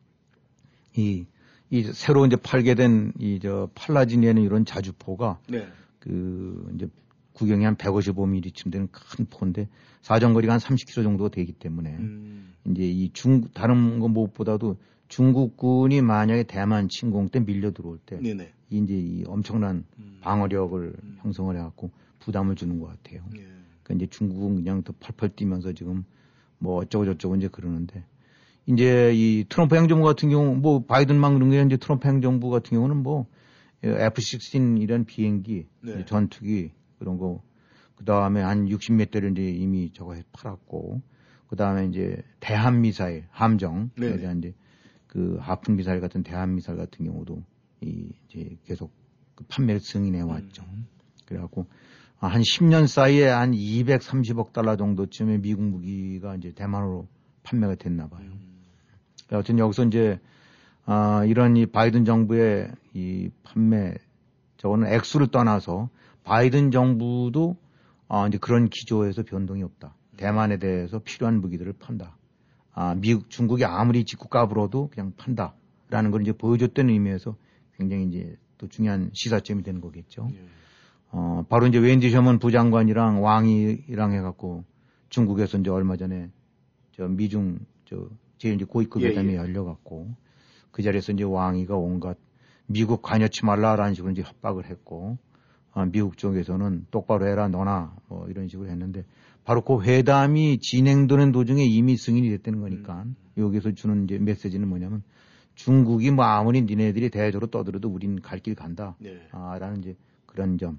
이 새로 이제 팔게 된 팔라진이라는 이런 자주포가 네. 이제 구경이 한 155mm쯤 되는 큰 포인데 사정거리가 한 30km 정도가 되기 때문에 이제 다른 거 무엇보다도 중국군이 만약에 대만 침공 때 밀려 들어올 때 네네. 이제 이 엄청난 방어력을 형성을 해갖고 부담을 주는 것 같아요. 예. 그러니까 이제 중국은 그냥 더 펄펄 뛰면서 지금 뭐 어쩌고 저쩌고 이제 그러는데 이제 이 트럼프 행정부 같은 경우 뭐 바이든만 그런 게 이제 트럼프 행정부 같은 경우는 뭐 F-16 이런 비행기, 네. 전투기 그런 거 그 다음에 한 60몇 대를 이제 이미 저거 팔았고 그 다음에 이제 대함 미사일, 함정에 대한 이제 그 하픈 미사일 같은 대함 미사일 같은 경우도 이제 계속 그 판매를 승인해 왔죠. 그래갖고 한 10년 사이에 한 230억 달러 정도쯤의 미국 무기가 이제 대만으로 판매가 됐나 봐요. 어쨌든 여기서 이제 이런 이 바이든 정부의 이 판매 저거는 액수를 떠나서 바이든 정부도 이제 그런 기조에서 변동이 없다. 대만에 대해서 필요한 무기들을 판다. 중국이 아무리 직구값으로도 그냥 판다라는 걸 이제 보여줬다는 의미에서 굉장히 이제 또 중요한 시사점이 되는 거겠죠. 바로 이제 웬디 셔먼 부장관이랑 왕이랑 해갖고 중국에서 이제 얼마 전에 미중 제일 이제 고위급 회담이 열려갖고 그 자리에서 이제 왕이가 온갖 미국 관여치 말라라는 식으로 이제 협박을 했고 미국 쪽에서는 똑바로 해라 너나 뭐 이런 식으로 했는데 바로 그 회담이 진행되는 도중에 이미 승인이 됐다는 거니까 여기서 주는 이제 메시지는 뭐냐면 중국이 뭐 아무리 니네들이 대외적으로 떠들어도 우린 갈 길 간다. 네. 라는 이제 그런 점.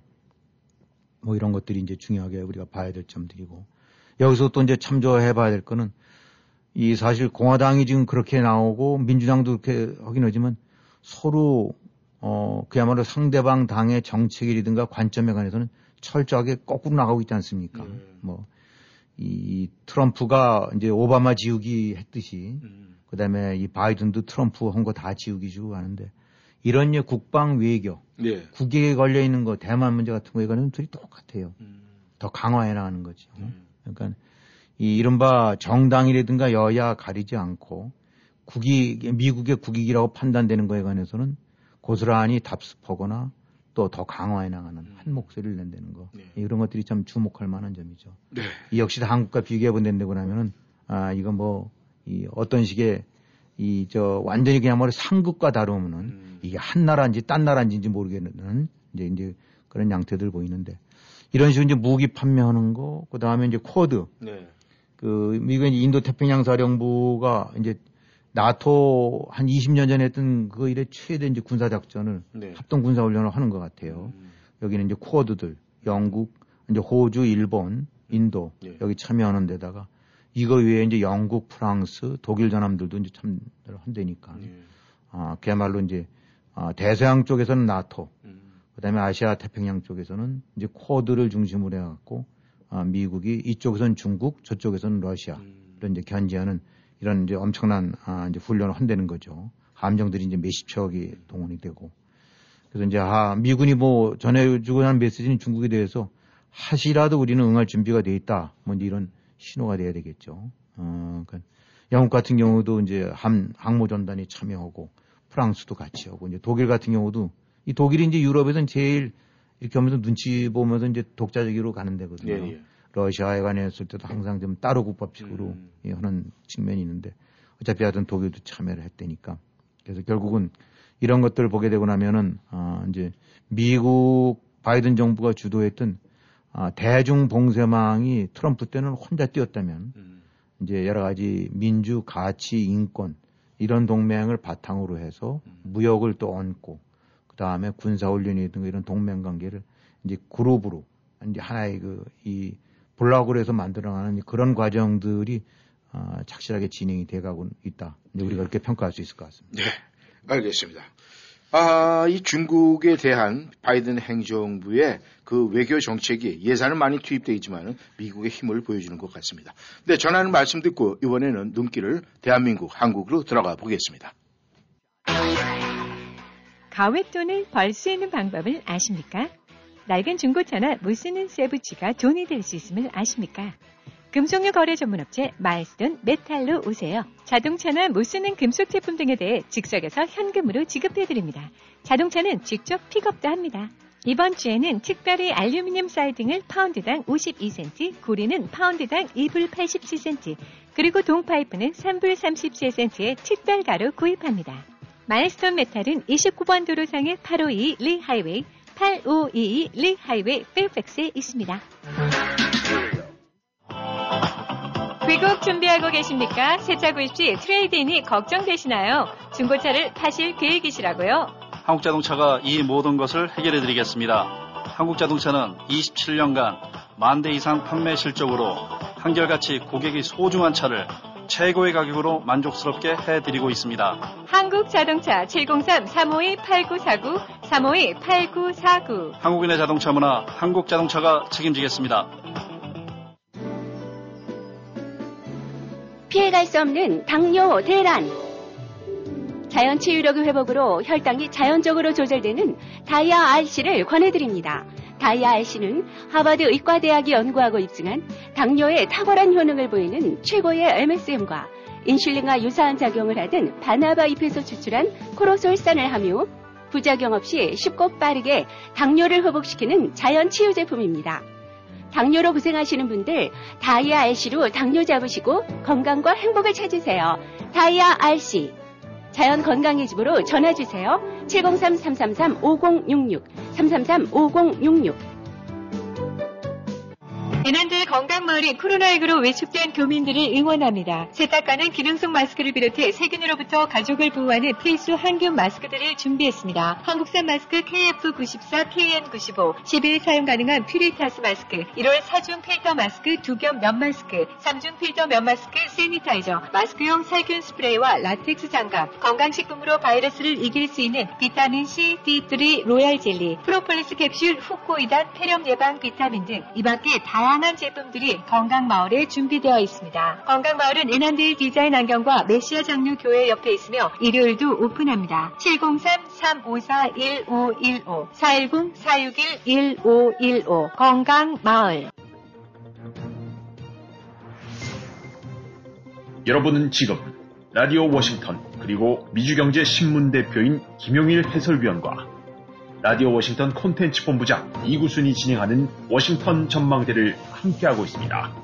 뭐 이런 것들이 이제 중요하게 우리가 봐야 될 점들이고 여기서 또 이제 참조해 봐야 될 거는 이 사실 공화당이 지금 그렇게 나오고 민주당도 그렇게 하긴 하지만 서로 그야말로 상대방 당의 정책이라든가 관점에 관해서는 철저하게 거꾸로 나가고 있지 않습니까? 뭐 이 트럼프가 이제 오바마 지우기 했듯이 그다음에 이 바이든도 트럼프 한 거 다 지우기 주고 하는데 이런 국방 외교, 국익에 걸려 있는 거 대만 문제 같은 거에 관해서는 둘이 똑같아요. 더 강화해 나가는 거죠. 그러니까 이 이른바 정당이라든가 여야 가리지 않고 미국의 국익이라고 판단되는 거에 관해서는 고스란히 답습하거나 또 더 강화해 나가는 한 목소리를 낸다는 거. 이런 것들이 참 주목할 만한 점이죠. 네. 이 역시 한국과 비교해 본다고 하면은 이건 뭐 어떤 식의 완전히 그야말로 상극과 다르면은 이게 한 나라인지 딴 나라인지 모르겠는 이제 그런 양태들 보이는데 이런 식으로 이제 무기 판매하는 거, 그 다음에 이제 쿼드. 네. 미국의 인도 태평양 사령부가 이제 나토 한 20년 전에 했던 그 일의 최대 이제 군사작전을 합동 군사훈련을 하는 것 같아요. 여기는 이제 쿼드들, 영국, 이제 호주, 일본, 인도 여기 참여하는 데다가 이거 외에 이제 영국, 프랑스, 독일 전함들도 이제 참여를 한다니까. 그야말로 이제 대서양 쪽에서는 나토, 그다음에 아시아 태평양 쪽에서는 이제 쿼드를 중심으로 해갖고 미국이 이쪽에서는 중국, 저쪽에서는 러시아 이런 이제 견제하는 이런 이제 엄청난 이제 훈련을 한다는 거죠. 함정들이 이제 몇십 척이 동원이 되고 그래서 이제 미군이 뭐 전해주고 한 메시지는 중국에 대해서 하시라도 우리는 응할 준비가 돼 있다. 뭐 이런 신호가 돼야 되겠죠. 그러니까 영국 같은 경우도 이제 항모전단이 참여하고 프랑스도 같이 하고 이제 독일 같은 경우도 이 독일이 이제 유럽에서는 제일 이렇게 하면서 눈치 보면서 이제 독자적으로 가는 데거든요. 예. 러시아에 관했을 때도 항상 좀 따로 국밥식으로 하는 측면이 있는데 어차피 하여튼 독일도 참여를 했다니까. 그래서 결국은 이런 것들을 보게 되고 나면은 이제 미국 바이든 정부가 주도했던 대중 봉쇄망이 트럼프 때는 혼자 뛰었다면 이제 여러 가지 민주, 가치, 인권 이런 동맹을 바탕으로 해서 무역을 또 얹고 그 다음에 군사훈련이든가 이런 동맹 관계를 이제 그룹으로 이제 하나의 이 블록으로 해서 만들어가는 그런 과정들이 착실하게 진행이 돼가고 있다. 이제 우리가 그렇게 평가할 수 있을 것 같습니다.
네, 알겠습니다. 이 중국에 대한 바이든 행정부의 그 외교 정책이 예산은 많이 투입되어 있지만 미국의 힘을 보여주는 것 같습니다. 네, 전하는 말씀 듣고 이번에는 눈길을 대한민국, 한국으로 들어가 보겠습니다.
가외돈을 벌 수 있는 방법을 아십니까? 낡은 중고차나 못 쓰는 쇠붙이가 돈이 될 수 있음을 아십니까? 금속류 거래 전문업체 마일스톤 메탈로 오세요. 자동차나 못 쓰는 금속 제품 등에 대해 즉석에서 현금으로 지급해드립니다. 자동차는 직접 픽업도 합니다. 이번 주에는 특별히 알루미늄 사이딩을 파운드당 52센트, 고리는 파운드당 2불 87센트, 그리고 동파이프는 3불 37센트의 특별가로 구입합니다. 마일스톤 메탈은 29번 도로상의 852 리 하이웨이, 8522 리 하이웨이 페어팩스에 있습니다. 귀국 준비하고 계십니까? 새차 구입 시 트레이드인이 걱정되시나요? 중고차를 파실 계획이시라고요?
한국자동차가 이 모든 것을 해결해드리겠습니다. 한국자동차는 27년간 10,000대 이상 판매 실적으로 한결같이 고객이 소중한 차를 최고의 가격으로 만족스럽게 해드리고 있습니다.
한국자동차 703-352-8949, 352-8949.
한국인의 자동차 문화, 한국자동차가 책임지겠습니다.
피해갈 수 없는 당뇨 대란. 자연 치유력의 회복으로 혈당이 자연적으로 조절되는 다이아 RC를 권해드립니다. 다이아 RC는 하버드 의과대학이 연구하고 입증한 당뇨에 탁월한 효능을 보이는 최고의 MSM과 인슐린과 유사한 작용을 하던 바나바 잎에서 추출한 코로솔산을 함유, 부작용 없이 쉽고 빠르게 당뇨를 회복시키는 자연 치유 제품입니다. 당뇨로 고생하시는 분들 다이아 RC로 당뇨 잡으시고 건강과 행복을 찾으세요. 다이아 RC. 자연 건강의 집으로 전화주세요. 703-333-5066, 333-5066.
대난들 건강마을이 코로나19로 위축된 교민들을 응원합니다. 세탁가는 기능성 마스크를 비롯해 세균으로부터 가족을 보호하는 필수 항균 마스크들을 준비했습니다. 한국산 마스크 KF94, KN95, 10일 사용 가능한 퓨리타스 마스크, 1월 4중 필터 마스크, 2겹 면 마스크, 3중 필터 면 마스크, 세니타이저, 마스크용 살균 스프레이와 라텍스 장갑, 건강식품으로 바이러스를 이길 수 있는 비타민C, D3 로얄 젤리, 프로폴리스 캡슐, 후코이단, 폐렴 예방 비타민 등 이 밖에 다양한 제품들이 건강마을에 준비되어 있습니다. 건강마을은 에난데일 디자인 안경과 메시아 장류 교회 옆에 있으며 일요일도 오픈합니다. 703-354-1515, 410-461-1515 건강마을.
여러분은 지금 라디오 워싱턴 그리고 미주경제신문 대표인 김용일 해설위원과 라디오 워싱턴 콘텐츠 본부장 이구순이 진행하는 워싱턴 전망대를 함께하고 있습니다.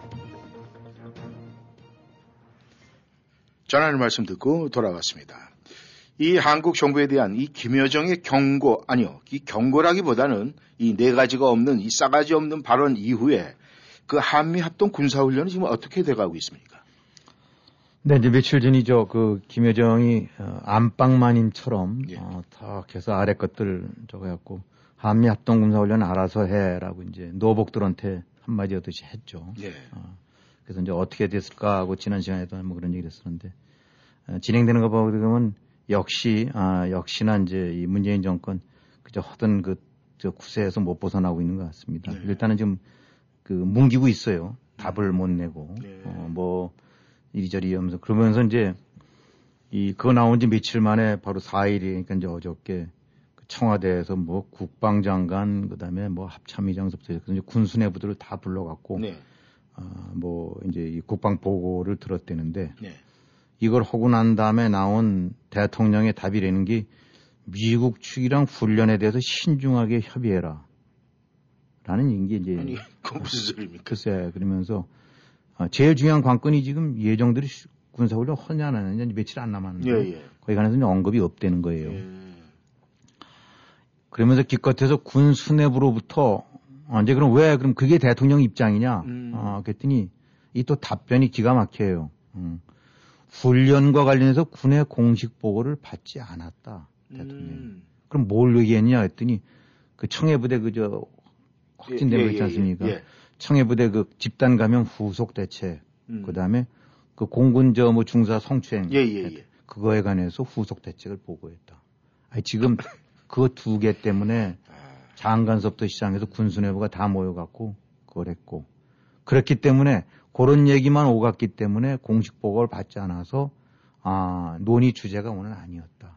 전하는 말씀 듣고 돌아왔습니다. 이 한국 정부에 대한 이 김여정의 경고, 아니요, 이 경고라기보다는 이 네 가지가 없는 이 싸가지 없는 발언 이후에 그 한미 합동 군사훈련은 지금 어떻게 돼가고 있습니까?
네, 이제 며칠 전이죠. 그 김여정이 안방마님처럼 탁 해서 아래 것들 적어갖고 한미 합동 군사훈련 알아서 해라고 이제 노복들한테 한마디 하듯이 했죠.
예.
그래서 이제 어떻게 됐을까 하고 지난 시간에도 뭐 그런 얘기를 했었는데 진행되는 거 보면 역시나 이제 이 문재인 정권 그저 하던 저 구세에서 못 벗어나고 있는 것 같습니다. 네. 일단은 좀 그 뭉기고 있어요. 답을 못 내고 뭐 이리저리 하면서 그러면서 이제 그거 나온 지 며칠 만에 바로 4일이니까 이제 어저께 청와대에서 뭐 국방장관 그다음에 뭐 합참의장서부터 이제 군수내부들을 다 불러갖고 뭐 이제 이 국방 보고를 들었대는데 이걸 하고 난 다음에 나온 대통령의 답이라는 게 미국 측이랑 훈련에 대해서 신중하게 협의해라 라는 게 이제
아니 그건 무슨 소리입니까?
글쎄 그러면서 제일 중요한 관건이 지금 예정들이 군사훈련 하냐 안 하냐 이제 며칠 안 남았는데 거기 관해서 이제 언급이 없다는 거예요. 그러면서 기껏해서 군 수뇌부로부터 이제 그럼 왜 그럼 그게 대통령 입장이냐? 그랬더니 이 또 답변이 기가 막혀요. 훈련과 관련해서 군의 공식 보고를 받지 않았다. 대통령이. 그럼 뭘 얘기했냐 했더니 그 청해부대 그저 확진된 거 있지 않습니까? 청해부대 그 집단 감염 후속 대책, 그다음에 그 공군 저 뭐 중사 성추행 그거에 관해서 후속 대책을 보고했다. 아니 지금 그 두 개 때문에 장관섭부터 시작해서 군수내부가 다 모여갖고 그걸 했고 그렇기 때문에 그런 얘기만 오갔기 때문에 공식 보고를 받지 않아서 논의 주제가 오늘 아니었다.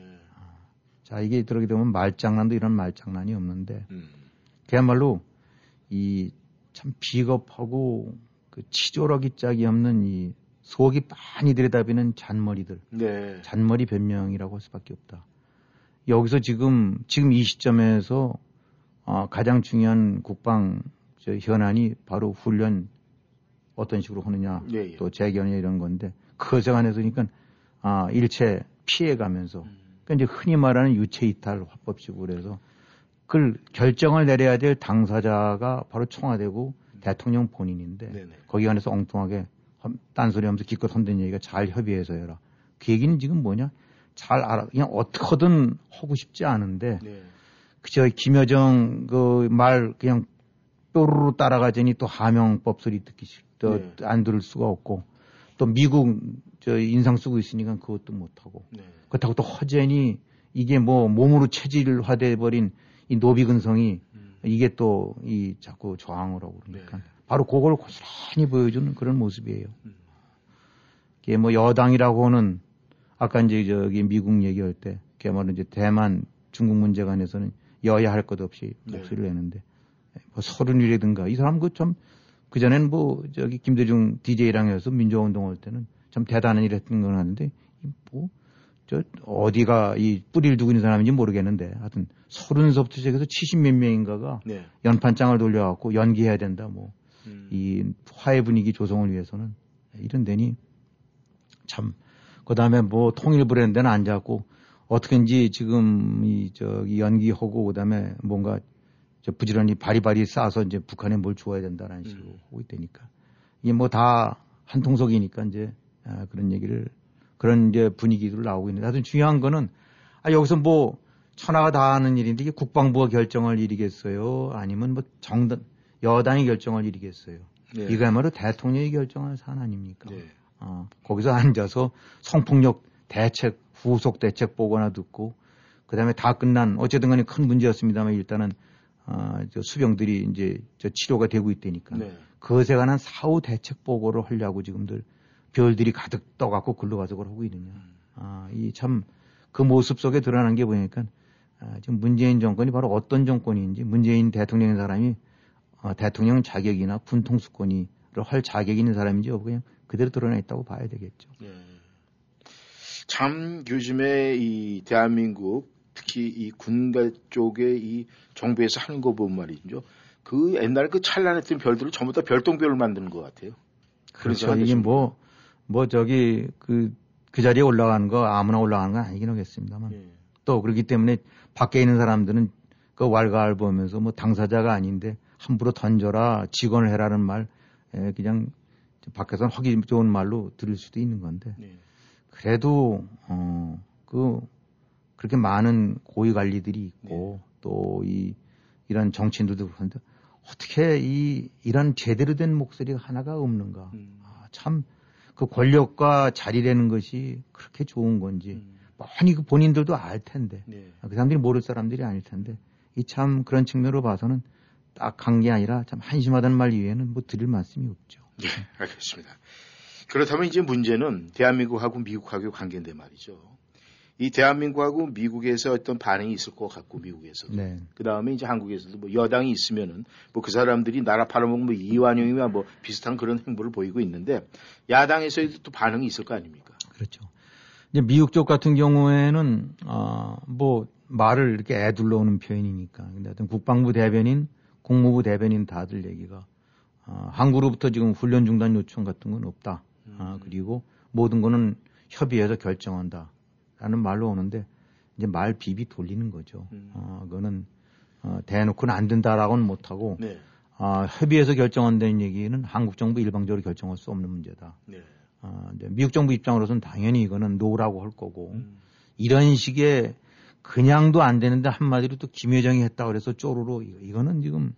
자 이게 들어게 되면 말장난도 이런 말장난이 없는데 그야말로 이 참 비겁하고 그 치졸하기 짝이 없는 이 속이 빤히 들여다비는 잔머리들, 잔머리 변명이라고 할 수밖에 없다. 여기서 지금 이 시점에서 가장 중요한 국방 현안이 바로 훈련 어떤 식으로 하느냐, 또 재견이냐 이런 건데 그것에 관해서니까 일체 피해가면서 그러니까 이제 흔히 말하는 유체이탈 화법식으로 해서 그걸 결정을 내려야 될 당사자가 바로 청와대고 대통령 본인인데 거기 안에서 엉뚱하게 딴소리하면서 기껏 헌된 얘기가 잘 협의해서 해라. 그 얘기는 지금 뭐냐? 잘 알아. 그냥 어떻게든 하고 싶지 않은데 그저 김여정 그 말 그냥 뾰루루 따라가자니 또 하명법 소리 듣기 또 안 들을 수가 없고 또 미국 저 인상 쓰고 있으니까 그것도 못하고 그렇다고 또 허전히 이게 뭐 몸으로 체질화돼 버린 이 노비근성이 이게 또 이 자꾸 저항을 하고 그러니까 바로 그걸 고스란히 보여주는 그런 모습이에요. 이게 뭐 여당이라고 하는 아까 이제 저기 미국 얘기할 때 그야말로 이제 대만 중국 문제 관해서는 여야 할 것 없이 목소리를 내는데 뭐 서른이라든가 이 사람 그 참 그전엔 뭐 저기 김대중 DJ랑 해서 민주화운동 할 때는 참 대단한 일 했던 건 하는데 뭐 저 어디가 이 뿌리를 두고 있는 사람인지 모르겠는데 하여튼 30서부터 시작해서 70몇 명인가가 연판장을 돌려갖고 연기해야 된다 뭐 이 화해 분위기 조성을 위해서는 이런 데니 참 그다음에 뭐 통일 브랜드는 앉아갖고 어떻게인지 지금 이 저기 연기하고 그다음에 뭔가 저 부지런히 바리바리 싸서 이제 북한에 뭘 주어야 된다라는 식으로 하고 있다니까 이게 뭐 다 한 통속이니까 이제 그런 얘기를 그런 이제 분위기들 나오고 있는데 하여튼 중요한 거는 여기서 뭐 천하가 다 하는 일인데 이게 국방부가 결정할 일이겠어요? 아니면 뭐 여당이 결정할 일이겠어요? 이거야말로 대통령이 결정하는 사안 아닙니까? 거기서 앉아서 성폭력 대책, 후속 대책 보고나 듣고 그다음에 다 끝난 어쨌든 간에 큰 문제였습니다만 일단은 저 수병들이 이제 저 치료가 되고 있다니까 그것에 관한 사후 대책 보고를 하려고 지금들 별들이 가득 떠갖고 글로 가서 그걸 하고 있느냐. 이 참 그 모습 속에 드러나는 게 보니까 지금 문재인 정권이 바로 어떤 정권인지 문재인 대통령인 사람이 대통령 자격이나 군 통수권을 할 자격이 있는 사람인지 그냥 그대로 드러나 있다고 봐야 되겠죠.
참 요즘에 이 대한민국 특히 이 군가 쪽에 이 정부에서 하는 거 보면 말이죠. 그 옛날 그 찬란했던 별들을 전부 다 별똥별을 만드는 것 같아요.
그렇죠. 이게 뭐 저기 그 자리에 올라가는 거 아무나 올라가는 건 아니긴 하겠습니다만 또 그렇기 때문에 밖에 있는 사람들은 그 왈가왈 보면서 뭐 당사자가 아닌데 함부로 던져라 직원을 해라는 말 그냥 밖에서는 하기 좋은 말로 들을 수도 있는 건데 그래도 그렇게 많은 고위 관리들이 있고 또 이런 정치인들도 그런데 어떻게 이런 제대로 된 목소리가 하나가 없는가? 참 그 권력과 자리라는 것이 그렇게 좋은 건지 뻔히 그 본인들도 알 텐데 그 사람들이 모를 사람들이 아닐 텐데 이 참 그런 측면으로 봐서는 딱 한 게 아니라 참 한심하다는 말 이외에는 뭐 드릴 말씀이 없죠.
네, 알겠습니다. 그렇다면 이제 문제는 대한민국하고 미국하고의 관계인데 말이죠. 이 대한민국하고 미국에서 어떤 반응이 있을 것 같고 미국에서도 그 다음에 이제 한국에서도 뭐 여당이 있으면은 뭐 그 사람들이 나라 팔아먹으면 뭐 이완용이나 뭐 비슷한 그런 행보를 보이고 있는데 야당에서도 또 반응이 있을 거 아닙니까?
그렇죠. 이제 미국 쪽 같은 경우에는 뭐 말을 이렇게 애둘러 오는 표현이니까 근데 하여튼 국방부 대변인, 국무부 대변인 다들 얘기가 한국으로부터 지금 훈련 중단 요청 같은 건 없다. 그리고 모든 거는 협의해서 결정한다. 라는 말로 오는데 이제 말 비비 돌리는 거죠. 그거는 대놓고는 안 된다라고는 못하고
네.
협의해서 결정한다는 얘기는 한국 정부 일방적으로 결정할 수 없는 문제다.
네.
이제 미국 정부 입장으로서는 당연히 이거는 노라고 할 거고 이런 식의 그냥도 안 되는데 한마디로 또 김여정이 했다 그래서 쪼르르 이거는 지금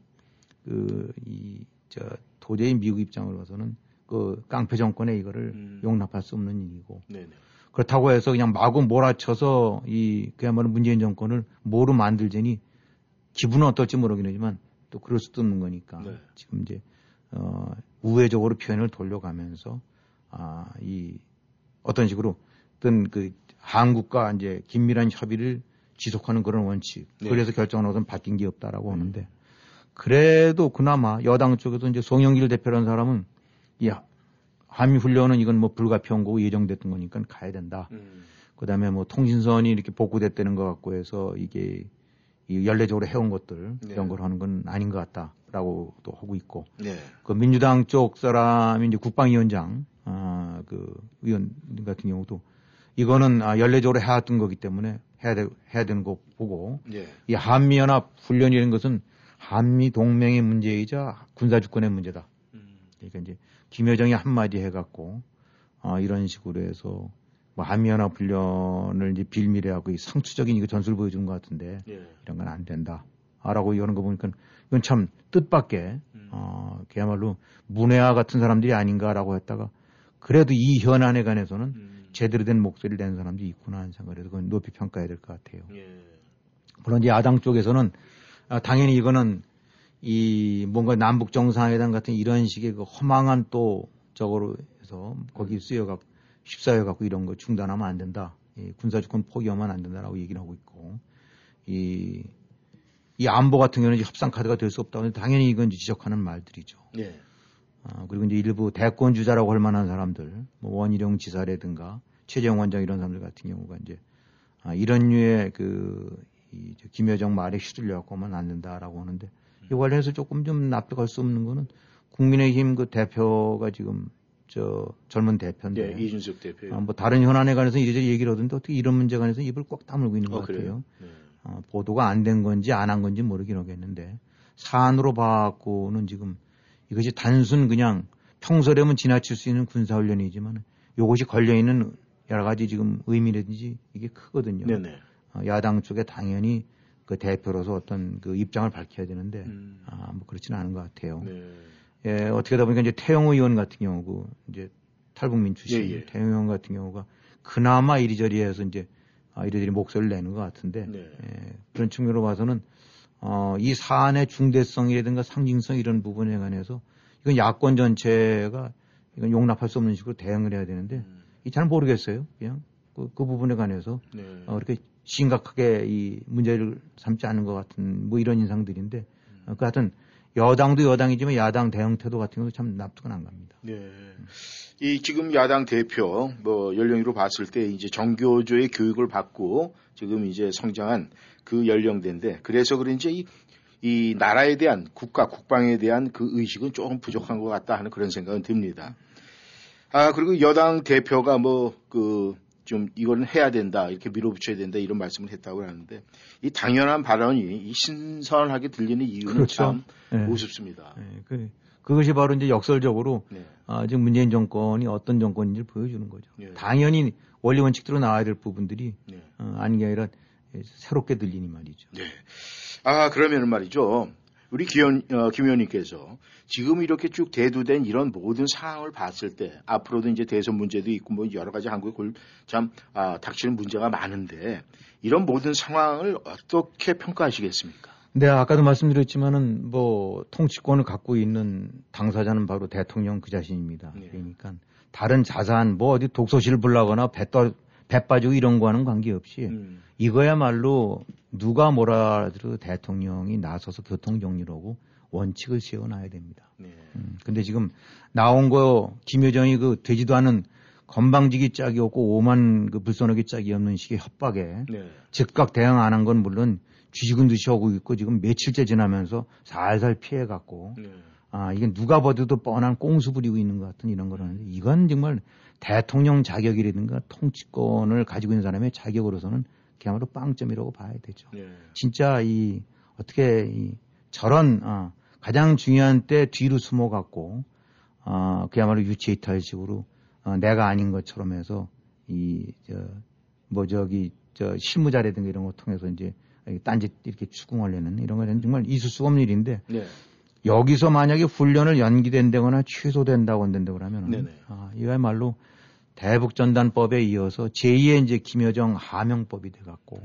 도저히 미국 입장으로 봐서는 그 깡패 정권에 이거를 용납할 수 없는 일이고
네네.
그렇다고 해서 그냥 마구 몰아쳐서 그야말로 문재인 정권을 뭐로 만들자니 기분은 어떨지 모르긴 하지만 또 그럴 수도 없는 거니까
네.
지금 이제 우회적으로 표현을 돌려가면서 어떤 식으로 어떤 그 한국과 이제 긴밀한 협의를 지속하는 그런 원칙.
네.
그래서 결정한 것은 바뀐 게 없다라고 하는데 그래도 그나마 여당 쪽에도 이제 송영길 대표라는 사람은 이 한미 훈련은 이건 뭐 불가피한 거고 예정됐던 거니까 가야 된다. 그다음에 뭐 통신선이 이렇게 복구됐다는 것 같고 해서 이게 연례적으로 해온 것들
네.
이런 걸 하는 건 아닌 것 같다라고 또 하고 있고.
네.
그 민주당 쪽 사람이 이제 국방위원장 그 위원 같은 경우도 이거는 연례적으로 해왔던 거기 때문에 해야 되는 거 보고
네.
이 한미연합 훈련이라는 것은 한미 동맹의 문제이자 군사주권의 문제다. 그러니까 이제 김여정이 한마디 해갖고 이런 식으로 해서 뭐 한미연합 훈련을 이제 빌미래 하고 이 상투적인 이거 전술을 보여주는 것 같은데
네.
이런 건 안 된다. 라고 이러는 거 보니까 이건 참 뜻밖의 그야말로 문외와 같은 사람들이 아닌가라고 했다가 그래도 이 현안에 관해서는 제대로 된 목소리를 낸 사람들이 있구나 하는 생각을 해서 그건 높이 평가해야 될 것 같아요.
예.
물론 이제 야당 쪽에서는 당연히 이거는 뭔가 남북 정상회담 같은 이런 식의 그 허망한 또 저거로 해서 거기 휩싸여갖고 이런 거 중단하면 안 된다. 군사주권 포기하면 안 된다라고 얘기를 하고 있고 이 안보 같은 경우는 이제 협상 카드가 될 수 없다고 당연히 이건 지적하는 말들이죠.
네.
그리고 이제 일부 대권 주자라고 할 만한 사람들, 뭐 원희룡 지사라든가 최재형 원장 이런 사람들 같은 경우가 이제 이런 류의 김여정 말에 휘둘려갖고 하면 안 된다라고 하는데 이 관련해서 조금 좀 납득할 수 없는 거는 국민의힘 그 대표가 지금 젊은 대표인데
네, 이준석 대표.
뭐 다른 현안에 관해서 이래저래 얘기를 하던데 어떻게 이런 문제에 관해서 입을 꽉 다물고 있는 것 같아요.
네.
보도가 안 된 건지 안 한 건지 모르긴 하겠는데 사안으로 봐갖고는 지금 이것이 단순 그냥 평소라면 지나칠 수 있는 군사훈련이지만 이것이 걸려있는 여러 가지 지금 의미라든지 이게 크거든요.
네네.
야당 쪽에 당연히 그 대표로서 어떤 그 입장을 밝혀야 되는데 뭐 그렇지는 않은 것 같아요.
네.
예, 어떻게 하다 보니까 이제 태영 의원 같은 경우고 이제 탈북민 출신
예.
태영 의원 같은 경우가 그나마 이리저리 해서 이제 이리저리 목소리를 내는 것 같은데
네.
그런 측면으로 봐서는 이 사안의 중대성이라든가 상징성 이런 부분에 관해서 이건 야권 전체가 이건 용납할 수 없는 식으로 대응을 해야 되는데 잘 모르겠어요. 그냥 그 부분에 관해서 이렇게 심각하게 이 문제를 삼지 않은 것 같은 뭐 이런 인상들인데 그 하여튼 여당도 여당이지만 야당 대응 태도 같은 경우도 참 납득은 안 갑니다.
네. 이 지금 야당 대표 뭐 연령으로 봤을 때 이제 정교조의 교육을 받고 지금 이제 성장한 그 연령대인데 그래서 그런지 이 나라에 대한 국방에 대한 그 의식은 조금 부족한 것 같다 하는 그런 생각은 듭니다. 그리고 여당 대표가 좀 이거는 해야 된다 이렇게 밀어붙여야 된다 이런 말씀을 했다고 하는데 이 당연한 발언이 이 신선하게 들리는 이유는
그렇죠.
참 우습습니다.
네. 그것이 바로 이제 역설적으로
네.
지금 문재인 정권이 어떤 정권인지를 보여주는 거죠.
네.
당연히 원리 원칙대로 나와야 될 부분들이
네.
아닌 게 아니라 새롭게 들리니 말이죠.
네. 그러면 말이죠. 우리 김 의원님께서 지금 이렇게 쭉 대두된 이런 모든 상황을 봤을 때 앞으로도 이제 대선 문제도 있고 뭐 여러 가지 한국에 닥치는 문제가 많은데 이런 모든 상황을 어떻게 평가하시겠습니까?
네, 아까도 말씀드렸지만은 뭐 통치권을 갖고 있는 당사자는 바로 대통령 그 자신입니다.
네.
그러니까 다른 자산 뭐 어디 독서실 불나거나 배 빠지고 이런 거와는 관계없이 이거야말로 누가 뭐라 하더라도 대통령이 나서서 교통 정리를 하고 원칙을 세워놔야 됩니다.
네.
근데 지금 나온 거 김여정이 그 되지도 않은 건방지기 짝이 없고 오만 그 불선하기 짝이 없는 식의 협박에
네.
즉각 대응 안 한 건 물론 쥐죽은 듯이 하고 있고 지금 며칠째 지나면서 살살 피해갖고
네.
이게 누가 봐도 뻔한 꽁수 부리고 있는 것 같은 이런 거라는데 이건 정말 대통령 자격이라든가 통치권을 가지고 있는 사람의 자격으로서는 그야말로 빵점이라고 봐야 되죠.
네.
진짜 어떻게 저런 가장 중요한 때 뒤로 숨어갖고 그야말로 유체이탈식으로 내가 아닌 것처럼 해서 실무자라든가 이런 거 통해서 이제 딴짓 이렇게 추궁하려는 이런 거는 정말 있을 수가 없는 일인데 네. 여기서 만약에 훈련을 연기된다거나 취소된다고 한다고 하면은 이거야말로 대북전단법에 이어서 제2의 이제 김여정 하명법이 돼갖고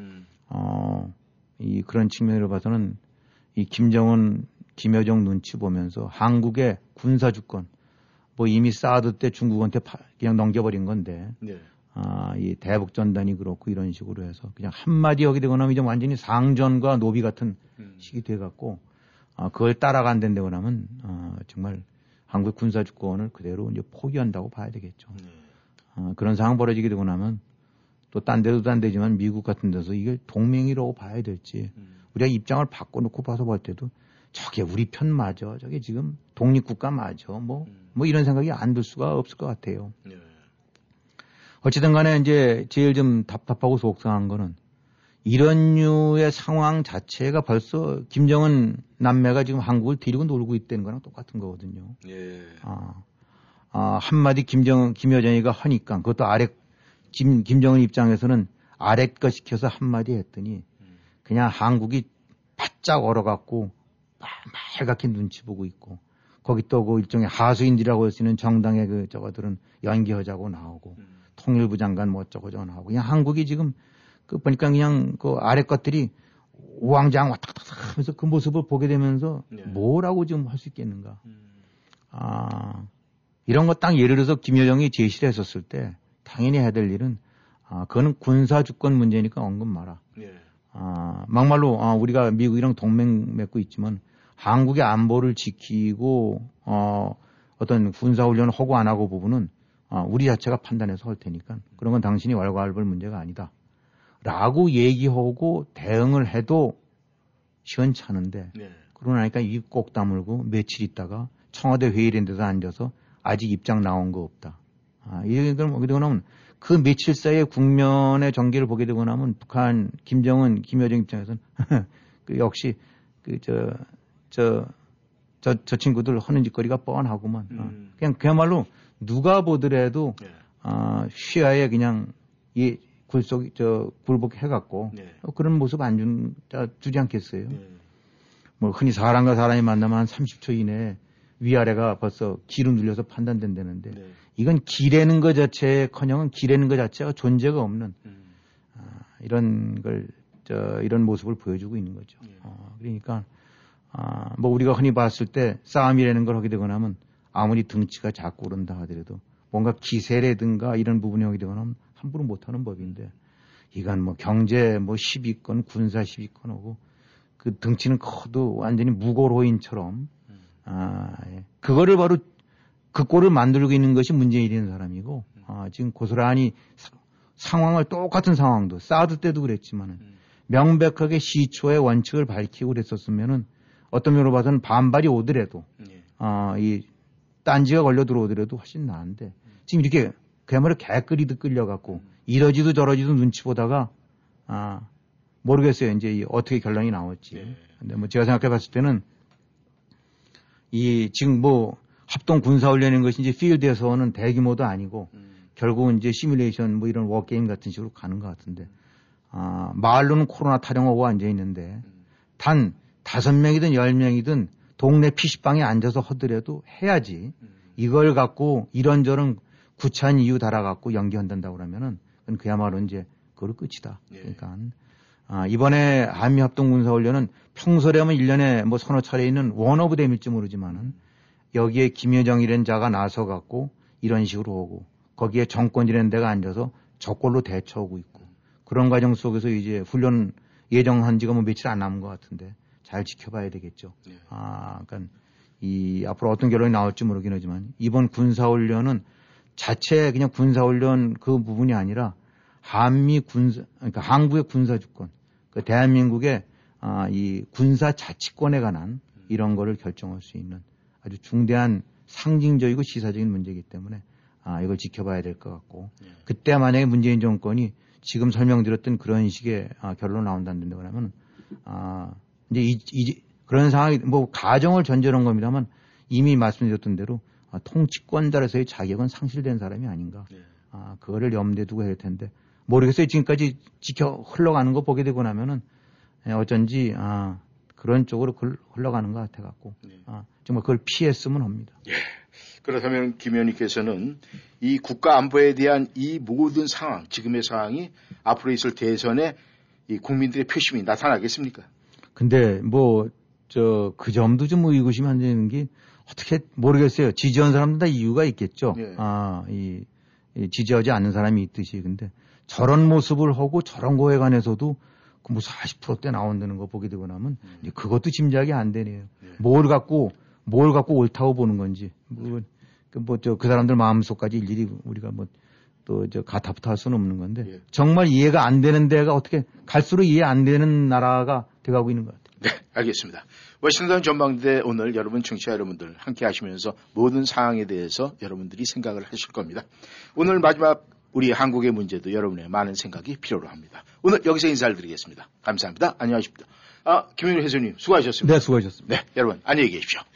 그런 측면으로 봐서는 이 김여정 눈치 보면서 한국의 군사 주권 뭐 이미 사드 때 중국한테 그냥 넘겨버린 건데 네. 이 대북전단이 그렇고 이런 식으로 해서 그냥 한마디 하게 되거나 하면 이제 완전히 상전과 노비 같은 식이 돼갖고 그걸 따라간다고 하면 정말 한국의 군사 주권을 그대로 이제 포기한다고 봐야 되겠죠. 그런 상황 벌어지게 되고 나면 또 딴 데도 딴 데지만 미국 같은 데서 이게 동맹이라고 봐야 될지 우리가 입장을 바꿔놓고 봐서 볼 때도 저게 우리 편 맞아. 저게 지금 독립국가 맞아. 뭐 이런 생각이 안 들 수가 없을 것 같아요. 어찌든 간에 이제 제일 좀 답답하고 속상한 거는 이런 류의 상황 자체가 벌써 김정은 남매가 지금 한국을 데리고 놀고 있다는 거랑 똑같은 거거든요. 예. 한마디 김여정이가 하니까 그것도 김정은 입장에서는 아랫거 시켜서 한마디 했더니 그냥 한국이 바짝 얼어갖고 말갛게 눈치 보고 있고 거기 또 그 일종의 하수인들이라고 할 수 있는 정당의 저거들은 연기하자고 나오고 통일부 장관 뭐 어쩌고저쩌고 나오고 그냥 한국이 지금 보니까 그냥 그 아랫 것들이 우왕좌왕 왔다 갔다 하면서 그 모습을 보게 되면서 뭐라고 지금 할 수 있겠는가. 이런 거 딱 예를 들어서 김여정이 제시를 했었을 때 당연히 해야 될 일은 그거는 군사 주권 문제니까 언급 마라. 막말로 우리가 미국이랑 동맹 맺고 있지만 한국의 안보를 지키고 어떤 군사훈련을 하고 안 하고 부분은 우리 자체가 판단해서 할 테니까 그런 건 당신이 왈가왈부할 문제가 아니다. 라고 얘기하고 대응을 해도 시원찮은데 그러고 나니까 입 꼭 다물고 며칠 있다가 청와대 회의된 데서 앉아서 아직 입장 나온 거 없다. 이런 걸 보게 되고 나면 그 며칠 사이에 국면의 전개를 보게 되고 나면 북한, 김정은, 김여정 입장에서는 역시 저 친구들 하는 짓거리가 뻔하구만. 그냥 그야말로 누가 보더라도 시야에 그냥 굴복해갖고 그런 모습 안 주지 않겠어요. 뭐 흔히 사람과 사람이 만나면 한 30초 이내에 위아래가 벌써 기로 눌려서 판단된다는데 이건 기라는 것 자체커녕은 기라는 것 자체가 존재가 없는 이런 걸 이런 모습을 보여주고 있는 거죠. 그러니까 뭐 우리가 흔히 봤을 때 싸움이라는 걸 하게 되거나 하면 아무리 등치가 작고 그런다 하더라도 뭔가 기세라든가 이런 부분이 하게 되거나 하면 함부로 못하는 법인데 이건 뭐 경제 뭐 10위권 군사 10위권 하고 그 등치는 커도 완전히 무고로인처럼 그거를 바로 그 꼴을 만들고 있는 것이 문재인이라는 사람이고 지금 고스란히 상황을 똑같은 상황도 사드 때도 그랬지만은 명백하게 시초의 원칙을 밝히고 그랬었으면은 어떤 면으로 봐서는 반발이 오더라도 이 딴지가 걸려 들어오더라도 훨씬 나은데 지금 이렇게 그야말로 개끌이듯 끌려갖고 이러지도 저러지도 눈치 보다가 모르겠어요. 이제 어떻게 결론이 나올지. 근데 뭐 제가 생각해 봤을 때는 지금 뭐 합동 군사훈련인 것이 이제 필드에서는 대규모도 아니고 결국은 이제 시뮬레이션 뭐 이런 워게임 같은 식으로 가는 것 같은데 말로는 코로나 타령하고 앉아 있는데 단 5명이든 10명이든 동네 PC방에 앉아서 하더라도 해야지 이걸 갖고 이런저런 구차한 이유 달아갖고 연기한다고 그러면은 그건 그야말로 이제 그걸로 끝이다. 그러니까 이번에 한미합동군사훈련은 평소라면 1년에 뭐 서너 차례 있는 원오브 댐일지 모르지만은 여기에 김여정이라는 자가 나서갖고 이런 식으로 오고 거기에 정권이라는 데가 앉아서 저꼴로 대처하고 있고 그런 과정 속에서 이제 훈련 예정한 지가 뭐 며칠 안 남은 것 같은데 잘 지켜봐야 되겠죠. 그러니까 앞으로 어떤 결론이 나올지 모르긴 하지만 이번 군사훈련은 자체 그냥 군사훈련 그 부분이 아니라 그러니까 한국의 군사주권, 그 대한민국의 이 군사 자치권에 관한 이런 거를 결정할 수 있는 아주 중대한 상징적이고 시사적인 문제이기 때문에 이걸 지켜봐야 될 것 같고 그때 만약에 문재인 정권이 지금 설명드렸던 그런 식의 결론 나온다는 데 그러면 이제 그런 상황이 뭐 가정을 전제로 한 겁니다만 이미 말씀드렸던 대로 통치권자로서의 자격은 상실된 사람이 아닌가. 네. 그거를 염두에 두고 해야 할 텐데 모르겠어요. 지금까지 지켜 흘러가는 거 보게 되고 나면은 어쩐지 그런 쪽으로 흘러가는 것 같아 갖고 네. 정말 그걸 피했으면 합니다.
예. 그렇다면 김 의원님께서는 이 국가 안보에 대한 이 모든 상황, 지금의 상황이 앞으로 있을 대선에 이 국민들의 표심이 나타나겠습니까?
근데 그 점도 좀 의구심이 안 되는 게 어떻게 모르겠어요. 지지한 사람들 다 이유가 있겠죠. 네. 이 지지하지 않는 사람이 있듯이. 근데 저런 모습을 하고 저런 거에 관해서도 뭐 40%대 나온다는 거 보게 되고 나면 이제 그것도 짐작이 안 되네요. 네. 뭘 갖고 옳다고 보는 건지. 그 사람들 마음속까지 일일이 우리가 가타부터 할 수는 없는 건데 네. 정말 이해가 안 되는 데가 어떻게 갈수록 이해 안 되는 나라가 돼가고 있는 것 같아요.
네, 알겠습니다. 워싱턴 전망대 오늘 여러분 청취자 여러분들 함께 하시면서 모든 상황에 대해서 여러분들이 생각을 하실 겁니다. 오늘 마지막 우리 한국의 문제도 여러분의 많은 생각이 필요로 합니다. 오늘 여기서 인사를 드리겠습니다. 감사합니다. 안녕하십니까. 김영일 해설님 수고하셨습니다.
네, 수고하셨습니다.
네, 여러분 안녕히 계십시오.